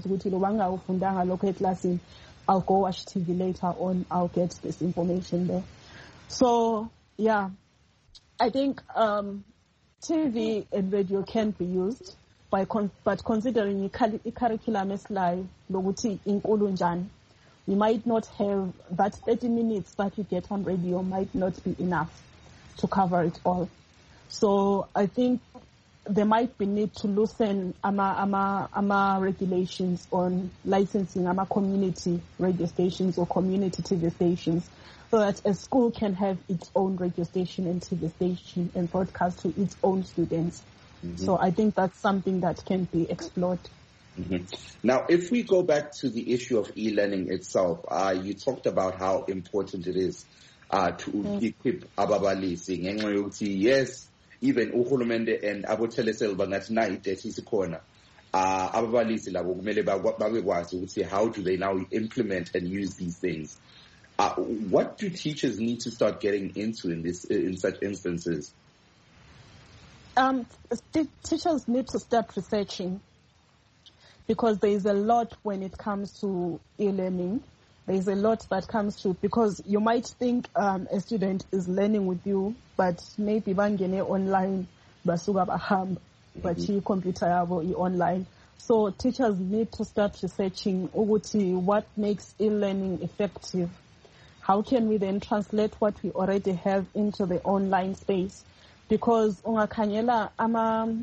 I'll go watch T V later on. I'll get this information there. So, yeah, I think um, T V and radio can be used. By con- but considering the curriculum is like loguti in Ulunjan, we might not have that thirty minutes that you get on radio might not be enough to cover it all. So I think there might be need to loosen ama ama ama regulations on licensing ama community radio stations or community T V stations, so that a school can have its own radio station and T V station and broadcast to its own students. Mm-hmm. So I think that's something that can be explored. Mm-hmm. Now, if we go back to the issue of e-learning itself, uh, you talked about how important it is uh, to mm-hmm. equip ababalisi. Yes, even uhulumende and abotelesel bangathi na idethi isikhona. Uh, ababalisi labo kumele babekwazi ukuthi how do they now implement and use these things? Uh, what do teachers need to start getting into in this in such instances? Um, t- teachers need to start researching, because there is a lot when it comes to e-learning. There is a lot that comes to, because you might think um, a student is learning with you, but maybe bangene online, basuga baham, but she computer yabo online. So teachers need to start researching uguti what makes e-learning effective. How can we then translate what we already have into the online space? Because ungakanyela ama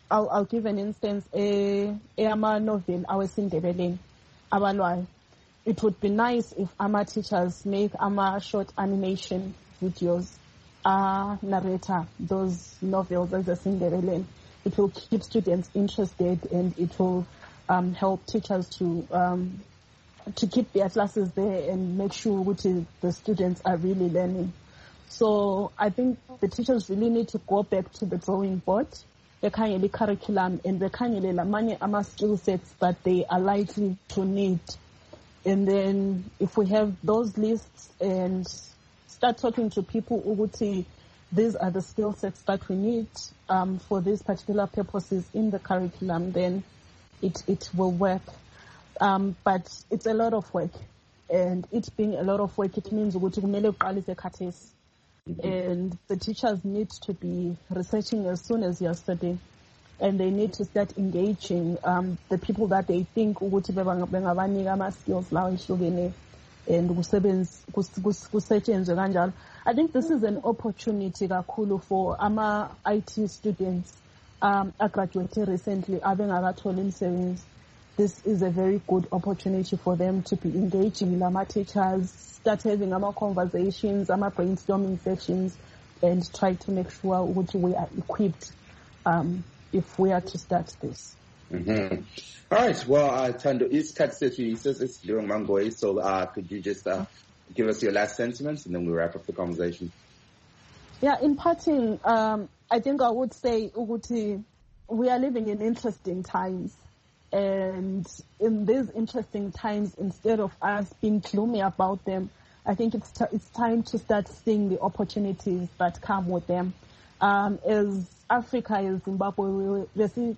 I'll, I'll give an instance, a ama novel, our Sindebele, Abalwai. It would be nice if ama teachers make ama short animation videos, uh, narrator those novels as a Sindebele. It will keep students interested, and it will um, help teachers to um, to keep their classes there and make sure which the students are really learning. So I think the teachers really need to go back to the drawing board, the curriculum, and the many ama skill sets that they are likely to need. And then if we have those lists and start talking to people who say these are the skill sets that we need um, for these particular purposes in the curriculum, then it, it will work. Um, but it's a lot of work. And it being a lot of work, it means mm-hmm. and the teachers need to be researching as soon as yesterday. And they need to start engaging um, the people that they think ukuthi bengabanika ama-skills lawa ehlukene and kusetshenzwe kanjalo. I think this is an opportunity kakhulu for ama I T students um, I graduated recently abengakatholi imisebenzi. This is a very good opportunity for them to be engaging with teachers, start having ama conversations, ama brainstorming sessions, and try to make sure we are equipped um, if we are to start this. Mm-hmm. All right. Well, uh, Tando, it's Katsitsu, it's during Mangoy, so uh, could you just uh, give us your last sentiments and then we'll wrap up the conversation? Yeah, in parting, um, I think I would say, Uguti, we are living in interesting times. And in these interesting times, instead of us being gloomy about them, I think it's t- it's time to start seeing the opportunities that come with them. Um, as Africa, as Zimbabwe, we see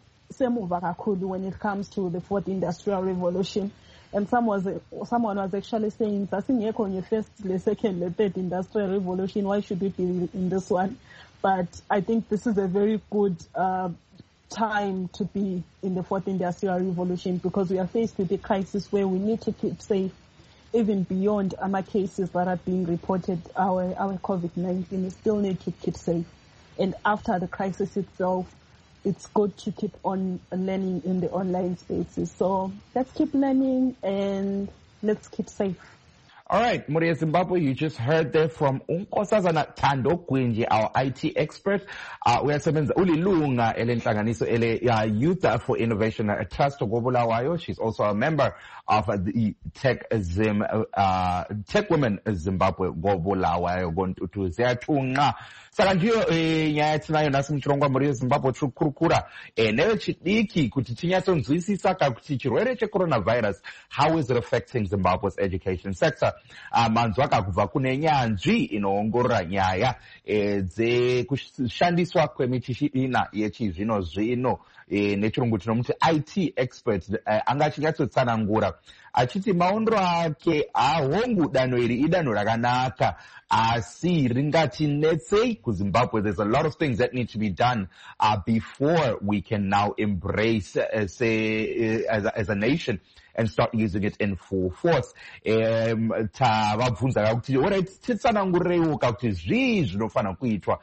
when it comes to the fourth industrial revolution. And some was, someone was actually saying, on your first, the second, the third industrial revolution, why should we be in this one? But I think this is a very good uh, time to be in the fourth industrial revolution, because we are faced with a crisis where we need to keep safe, even beyond our cases that are being reported, our, our COVID nineteen. We still need to keep safe. And after the crisis itself, it's good to keep on learning in the online spaces. So let's keep learning and let's keep safe. All right, Moria Zimbabwe, you just heard there from Unkosazana Tando Gwinji, our I T expert. Uh, we are sebenza ulilunga elenhlanganiso ele uh, Youth for Innovation Trust Gobulawayo. She's also a member of uh, the Tech Zim, uh, Tech Women Zimbabwe Gobulawayo Gontutu Ziatunga. Salanjiyo eh nyathi nayo nasimchirongwa Moria Zimbabwe trukurukura eh newe chidiki kuti tinyatsonzwisisa kuti chirwere che-coronavirus, how is it affecting Zimbabwe's education sector? Uh, manzwa akabva kune nyanzvi inoongorora nyaya eh, dzekushandiswa kwemichina yechizvino zvino eh, nechirungu tinomuti I T expert eh, anga achinyatsotsanangura achiti maondro ake ahongu danho iri idanho rakanaka asi ringatinetsei kuZimbabwe. There's a lot of things that need to be done uh, before we can now embrace uh, say uh, as, a, as a nation and start using it in full force. Um, tavabvunza kuti alright titsanangureiwoka kuti zvii zvinofana kuitwa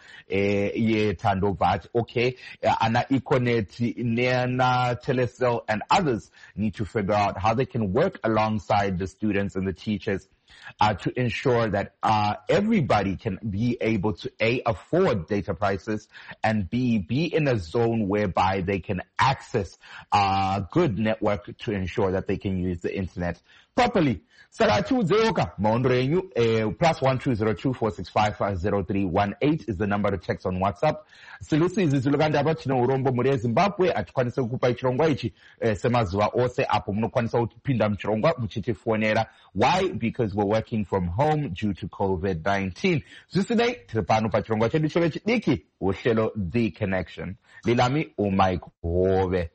ye Tando bvat okay uh, ana Econet neana Telecel and others need to figure out how they can work alongside the students and the teachers Uh, to ensure that uh, everybody can be able to A, afford data prices, and B, be in a zone whereby they can access a uh, good network to ensure that they can use the internet properly. Salatu Zeoka, Maondrenyu, uh, plus one two zero two four six five five zero three one eight is the number to text on WhatsApp. Silusi izizuluganda batino urombo muri Zimbabwe atukwanisa kukupa ichirongwa ichi eh, semazuwa ose apo munokwanisa utipinda mchirongwa muchitifonera. Why? Because we're working from home due to COVID nineteen. Zvisinei tiripano pachirongwa chedu chove chidiki uhlelo The Connection. Lilami uMike Hove.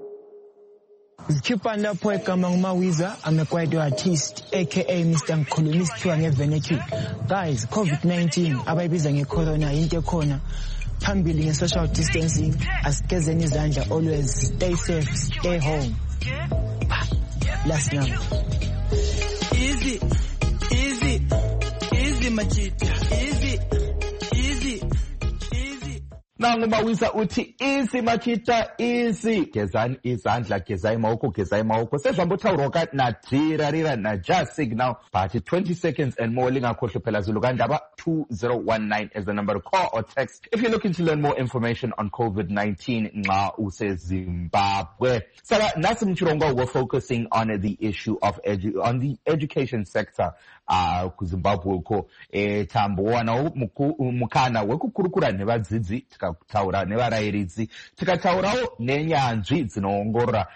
Zikhipana lapho egama nguMawiza, I'm a kwaito artist aka Mister Ngikhulumiswa ngevenecule. Guys, COVID nineteen abayibiza ngecorona into ekhona. Phambili nge-social distancing, asigezeni izandla, always stay safe, stay home. Last night. Easy, easy, easy machita, easy, easy, easy. nangu mawisa uthi easy machita easy gezani izandla gezai maoko gezai maoko sezvambotauroka nadhira rira najust signal but twenty seconds and more lingakhohlwe phela zulu kandaba two zero one nine as the number to call or text if you're looking to learn more information on COVID nineteen nxa useZimbabwe. Saka nasi mchirongo we're focusing on the issue of edu on the education sector uh kuZimbabwe ko eh tambowana mukana wekukurukura nevadzidzi tikataura nevarairidzi tikataurawo nenyanzvi dzinoongorora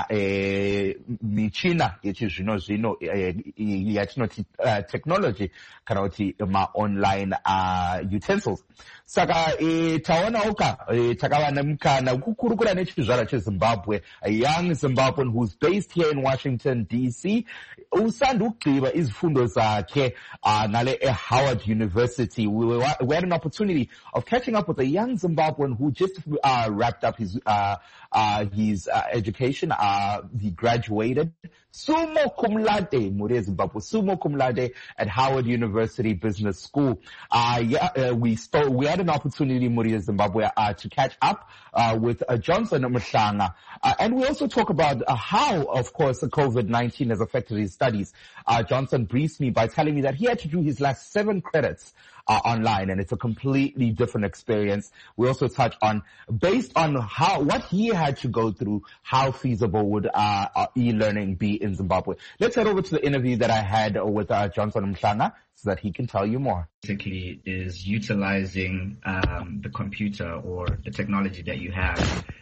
eh michina yechizvino zvino yatinoti technology kana kuti ma online uh, utensils. Saka e, taonawo ka e, takava nemukana wekukurukura nechizvara cheZimbabwe, a young Zimbabwean who's based here in Washington D C usanda ukugqiba izifundo zakhe uh, nale eHoward University. We, were, we had an opportunity of catching up with a young Zimbabwean who just uh, wrapped up his uh, uh, his uh, education. Uh, he graduated summa cum laude, Muria Zimbabwe, summa cum laude at Howard University Business School. Uh, yeah, uh, we stole, we had an opportunity, Muria Zimbabwe, uh, to catch up uh, with uh, Johnson Mhlanga. Uh, and we also talk about uh, how, of course, the COVID nineteen has affected his studies. Uh, Johnson briefs me by telling me that he had to do his last seven credits Uh, online, and it's a completely different experience. We also touch on, based on how, what he had to go through, how feasible would uh, uh, e-learning be in Zimbabwe. Let's head over to the interview that I had with uh, Johnson Mhlanga so that he can tell you more. Basically is utilizing um, the computer or the technology that you have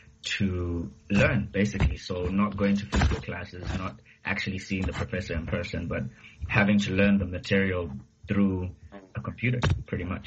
to learn, basically. So not going to physical classes, not actually seeing the professor in person, but having to learn the material through a computer, pretty much.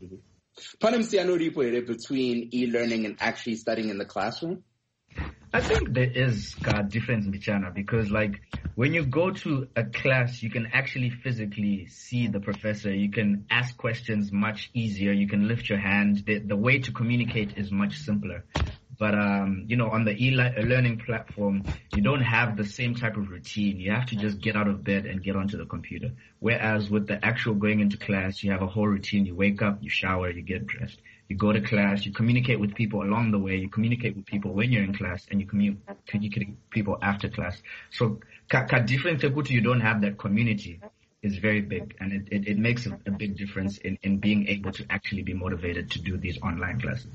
Pane msiyano uripo here between e-learning and actually studying in the classroom? I think there is a difference in China because, like, when you go to a class, you can actually physically see the professor. You can ask questions much easier. You can lift your hand. The, the way to communicate is much simpler. But, um, you know, on the e-learning platform, you don't have the same type of routine. You have to just get out of bed and get onto the computer. Whereas with the actual going into class, you have a whole routine. You wake up, you shower, you get dressed. You go to class, you communicate with people along the way. You communicate with people when you're in class, and you communicate with people after class. So, ka, ka difference you don't have that community is very big, and it, it, it makes a, a big difference in, in being able to actually be motivated to do these online classes.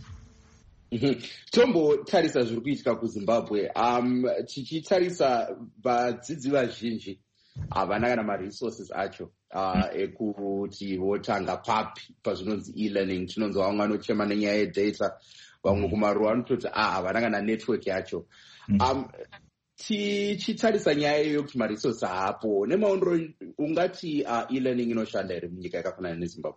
Tombo tarisa zviri kuitika kuZimbabwe, um tichitarisa vadzidzi vazhinji havana kana ma-resources acho uh, ekuti votanga papi pazvinonzi e-learning. Tinonzwa vamwe vanochema nenyaya yedata, vamwe kumaruwa vanototi ah havana kana network yacho. um tichitarisa nyaya yokuti ma-resources haapo, nemaondero ungati uh, e-learning inoshanda here munyika yakafanana neZimbabwe?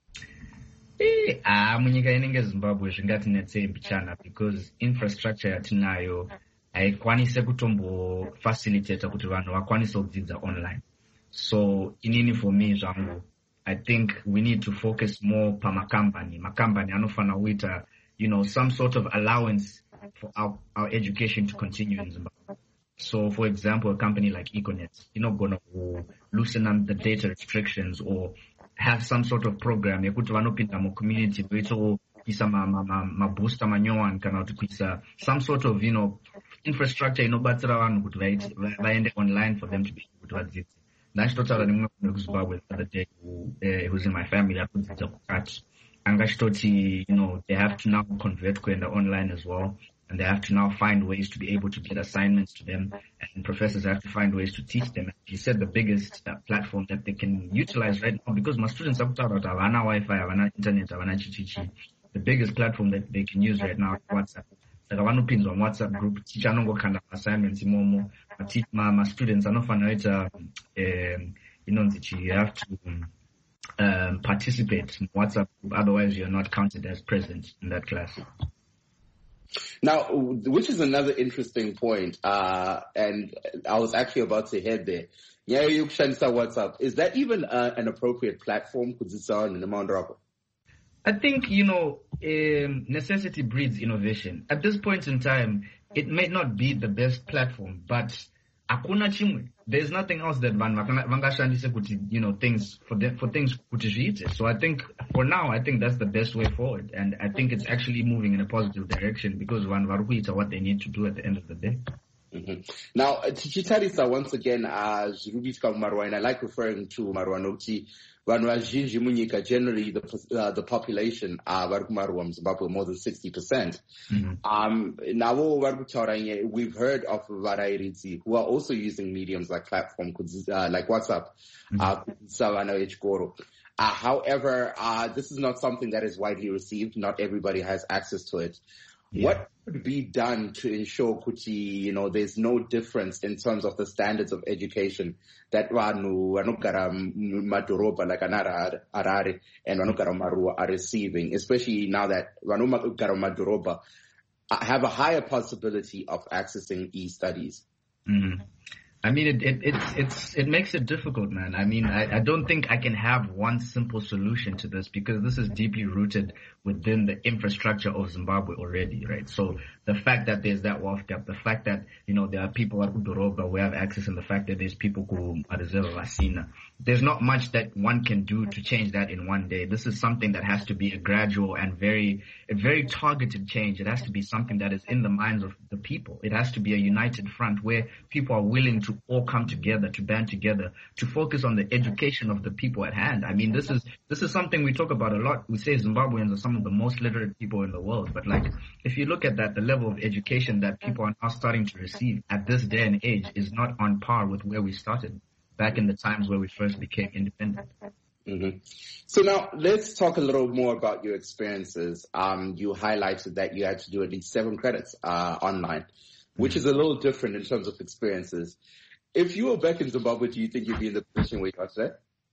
Eh, ah, munyika inenge Zimbabwe zvingati netsei mbichana because infrastructure yatinayo haikwanise kutombo facilitate kuti vanhu vakwanise kudzidza online. So inini for me zvangu, I think we need to focus more pa makambani. Makambani anofana kuita, you know, some sort of allowance for our, our education to continue in Zimbabwe. So, for example, a company like Econet, you're not going to loosen up the data restrictions or have some sort of program yekuti vanopinda mu community veito isa ma ma ma booster manyowan kana kuti kuisa some sort of, you know, infrastructure inobatsira vanhu kuti vaende online for them to be able to vadzidze. Ndachitotaura nemumwe munhu kuZimbabwe the other day who uh, who's in my family akudzidza kukati angachitoti, you know, they have to now convert kuenda online as well. And they have to now find ways to be able to get assignments to them, and professors have to find ways to teach them. He said the biggest uh, platform that they can utilize right now, because my students have taught havana Wi-Fi, havana internet, havana chichichi. The biggest platform that they can use right now is WhatsApp. So havana pins on WhatsApp group, teacher no kind of assignments imomo. My my students are not fanaita, um, you know, you have to um, participate in WhatsApp group, otherwise you're not counted as present in that class. Now, which is another interesting point, uh, and I was actually about to head there. Yeah, you can say WhatsApp. Is that even uh, an appropriate platform? I think, you know, um, necessity breeds innovation. At this point in time, it may not be the best platform, but akuna chimwe. There's nothing else that vanhu vangashandise kuti, you know, things for the, for things kuti zviite. So I think for now, I think that's the best way forward, and I think it's actually moving in a positive direction because vanhu vari kuita what they need to do at the end of the day. Mm-hmm. Now, tichitarisa once again, uh, zvirubitika mumaruwa, and I like referring to maruwa nokuti vanhu vazhinji munyika, generally the uh, the population uh, vari kumaruwa muZimbabwe more than sixty percent. Mm-hmm. Um, navo vari kutaura nye, we've heard of varairidzi who are also using mediums like platform, uh, like WhatsApp, mm-hmm. uh, vana vechikoro. Uh, however, uh, this is not something that is widely received. Not everybody has access to it. Yeah. What could be done to ensure kuti, you know, there's no difference in terms of the standards of education that vanhu vanogara madhorobha like anara Harare and vanogara maruwa are receiving, especially now that vanhu vanogara madhorobha have a higher possibility of accessing e-studies? Mm-hmm. I mean, it, it, it's, it's, it makes it difficult, man. I mean, I, I don't think I can have one simple solution to this because this is deeply rooted within the infrastructure of Zimbabwe already, right? So the fact that there's that wealth gap, the fact that, you know, there are people at Udoroba who have access, and the fact that there's people who are Vasina, there's not much that one can do to change that in one day. This is something that has to be a gradual and very, a very targeted change. It has to be something that is in the minds of the people. It has to be a united front where people are willing to all come together, to band together, to focus on the education of the people at hand. I mean, this is, this is something we talk about a lot. We say Zimbabweans are some of the most literate people in the world. But like, if you look at that, the level of education that people are now starting to receive at this day and age is not on par with where we started back in the times where we first became independent. Mm-hmm. So now let's talk a little more about your experiences. Um, you highlighted that you had to do at least seven credits uh, online, which is a little different in terms of experiences. If you were back in Zimbabwe, do you think you'd be in the position where you are today?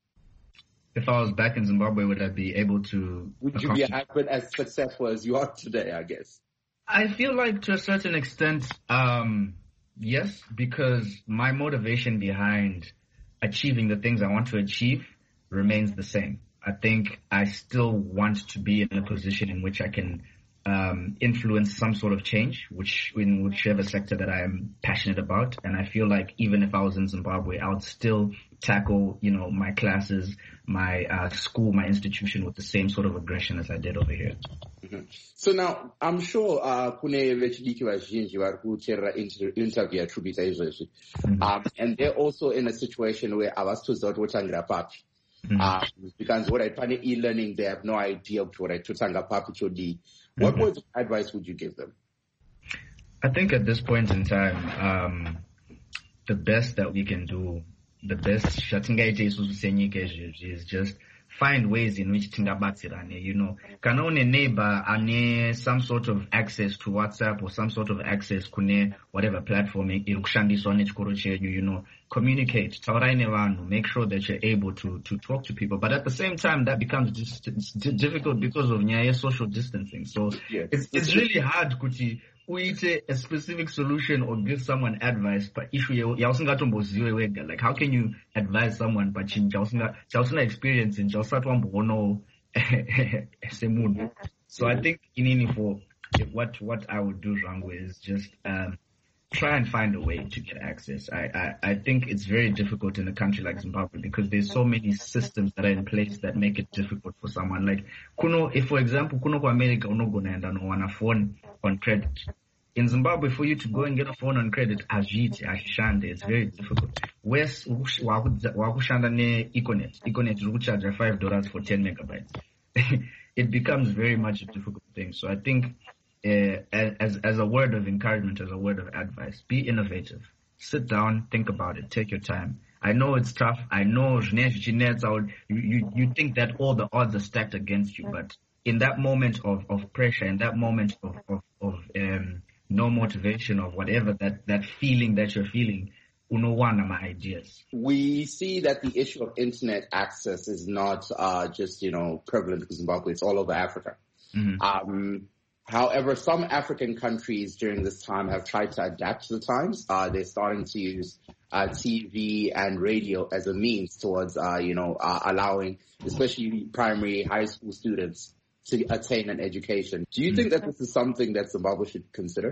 If I was back in Zimbabwe, would I be able to... Would you be as successful as you are today, I guess? I feel like to a certain extent, um, yes, because my motivation behind achieving the things I want to achieve remains the same. I think I still want to be in a position in which I can um, influence some sort of change, which in whichever sector that I am passionate about. And I feel like even if I was in Zimbabwe, I would still tackle, you know, my classes, my uh, school, my institution with the same sort of aggression as I did over here. Mm-hmm. So now, I'm sure kune vechidiki vazhinji vari kuteerera interview yaTrubita izvezvi, and they're also in a situation where havasitoziva kuti votangira papi. Because what I pane e-learning, they have no idea what I totanga papi chodii. What words of advice would you give them? I think at this point in time, um, the best that we can do, the best is just find ways in which tingabatsirane, you know. Kana une neighbor ane some sort of access to WhatsApp or some sort of access kune whatever platform irikushandiswa nechikoro chenyu, you know, communicate, taurai nevanhu, make sure that you're able to to talk to people. But at the same time, that becomes just difficult because of nyaya social distancing. So yeah. it's it's really hard kuti uite a specific solution or give someone advice, but issue yausingatomboziwe wega. Like, how can you advise someone but chausina experience in chausatwambono semunhu? So I think inini for what what I would do, Rangwe, is just um try and find a way to get access. I, I, I think it's very difficult in a country like Zimbabwe because there's so many systems that are in place that make it difficult for someone. Like, kuno, if for example, kuno kwa America, uno go naenda no wana phone on credit. In Zimbabwe, for you to go and get a phone on credit, ajiti, ashishande, it's very difficult. West, wakushanda ne Econet. Econet will charge five dollars for ten megabytes. It becomes very much a difficult thing. So I think, Uh, as as a word of encouragement, as a word of advice, be innovative. Sit down, think about it, take your time. I know it's tough. I know you, you, you think that all the odds are stacked against you, but in that moment of, of pressure, in that moment of, of, of um, no motivation, of whatever, that, that feeling that you're feeling, uno one of my ideas. We see that the issue of internet access is not uh, just, you know, prevalent in Zimbabwe. It's all over Africa. Mm-hmm. Um, However, some African countries during this time have tried to adapt to the times. Uh, they're starting to use uh, T V and radio as a means towards, uh, you know, uh, allowing, especially primary, high school students to attain an education. Do you think that this is something that Zimbabwe should consider?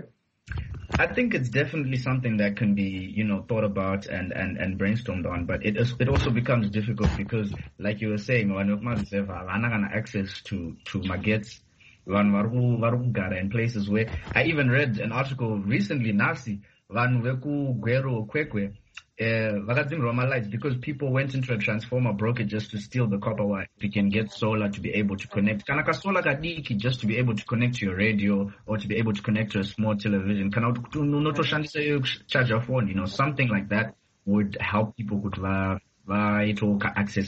I think it's definitely something that can be, you know, thought about and, and, and brainstormed on, but it is, it also becomes difficult because, like you were saying, when you have access to, to magets, in places where I even read an article recently, Nasi, because people went into a transformer, broke it just to steal the copper wire. You can get solar to be able to connect. Kanaka solar kadiki just to be able to connect to your radio or to be able to connect to a small television. Kana charge your phone, you know, something like that would help people could access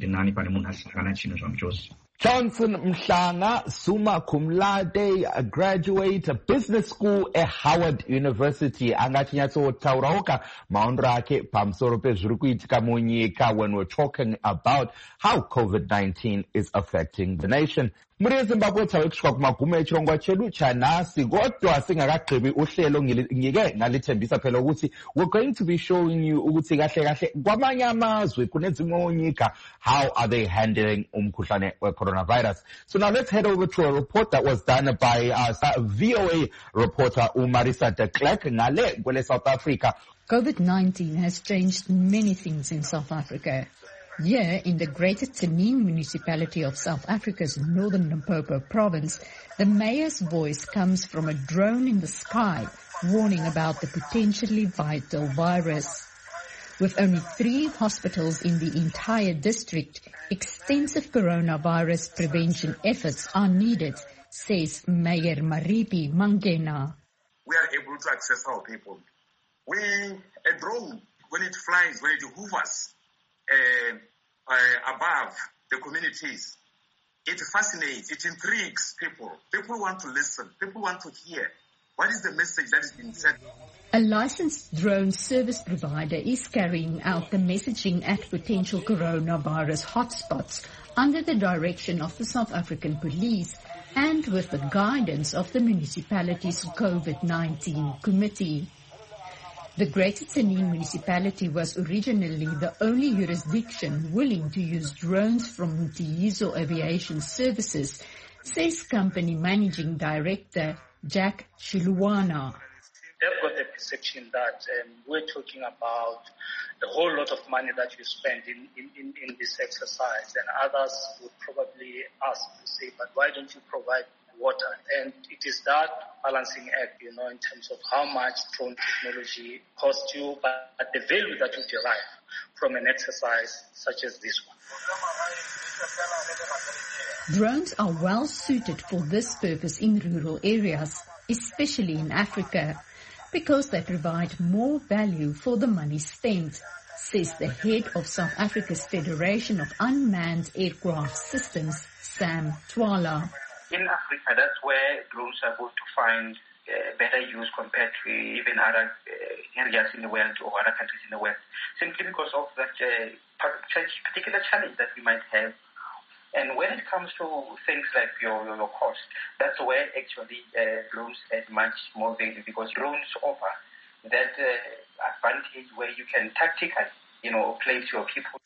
Johnson Mhlanga, summa cum laude, a graduate, a business school at Howard University. Angatinyaso Taurauka, Maundrake, Pamsorope Zrukuitka Munyika, when we're talking about how COVID nineteen is affecting the nation. Muri Zimbabwe tawekishwa kumagume chirongwa chedu chanasi godwa singakagqibi uhlelo ngike ngalithembisa phela ukuthi we're going to be showing you ukuthi kahle kahle kwamanye amazwe kunezimwe onyika how are they handling umkhuhlane we coronavirus. So now let's head over to a report that was done by uh, V O A reporter Marisa de Klerk ngale kwele South Africa. COVID nineteen has changed many things in South Africa. Here, in the Greater Tsenin municipality of South Africa's northern Limpopo province, the mayor's voice comes from a drone in the sky, warning about the potentially vital virus. With only three hospitals in the entire district, extensive coronavirus prevention efforts are needed, says Mayor Maripi Mangena. We are able to access our people. We, a drone, when it flies, when it hovers, Uh, uh, above the communities, it fascinates, it intrigues people. People want to listen. People want to hear. What is the message that is being said? A licensed drone service provider is carrying out the messaging at potential coronavirus hotspots under the direction of the South African Police and with the guidance of the municipality's COVID nineteen committee. The Greater Tsenin municipality was originally the only jurisdiction willing to use drones from Mtiyizo Aviation Services, says company managing director Jack Shiluana. They've got the perception that um, we're talking about a whole lot of money that you spend in, in, in, in this exercise, and others would probably ask to say, but why don't you provide water? And it is that balancing act, you know, in terms of how much drone technology costs you, but at the value that you derive from an exercise such as this one. Drones are well suited for this purpose in rural areas, especially in Africa, because they provide more value for the money spent, says the head of South Africa's Federation of Unmanned Aircraft Systems, Sam Twala. In Africa, that's where drones are going to find uh, better use compared to even other uh, areas in the world or other countries in the West, simply because of that uh, particular challenge that we might have. And when it comes to things like your, your, your cost, that's where actually uh, drones add much more value, because drones offer that uh, advantage where you can tactically, you know, place your people.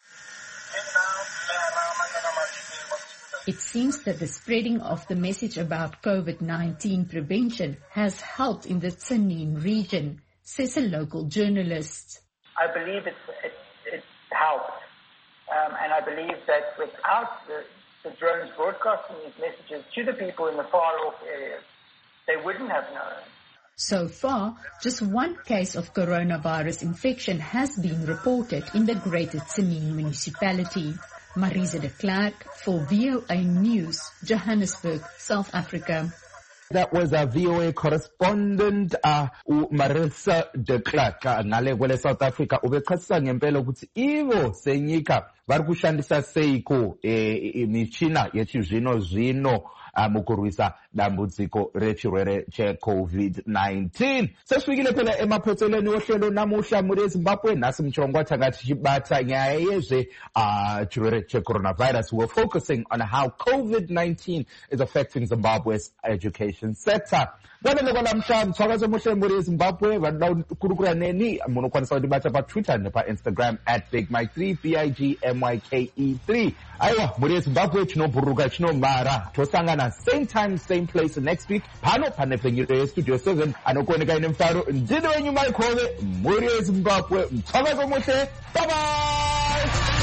It seems that the spreading of the message about COVID nineteen prevention has helped in the Tsenin region, says a local journalist. I believe it's, it, it helped. Um, and I believe that without the, the drones broadcasting these messages to the people in the far-off areas, they wouldn't have known. So far, just one case of coronavirus infection has been reported in the Greater Tsenin municipality. Marisa de Klerk for V O A News, Johannesburg, South Africa. That was a V O A correspondent, uh, Marisa de Klerk, ngale kwele South Africa. Ubechasisa ngempela ukuthi ivo senyika vari kushandisa seiko michina yechizvino zvino mukurwisa dambudziko rechirwere che-COVID nineteen. Sesvikile phela emaphethelweni ohlelo namuhla muri eZimbabwe nasi mchongwa thanga tichibata nyaya yezve chirwere che-coronavirus. We're focusing on how COVID nineteen is affecting Zimbabwe's education sector. Kwalelo kwalamhla mthwakazo muhle muri eZimbabwe vanoda kurukura neni munokwanisa kutibata pa Twitter nepa Instagram at Big Mike three, B I G M Y K E three. Aiwa muri eZimbabwe tinobhuruka chinomara tosangana siyazwana same time same place next week phano phanefenyito ye-studio seven anokoneka inemfaro ndine wenyu Mike Hove muri eZimbabwe mthakazo muhle bye bye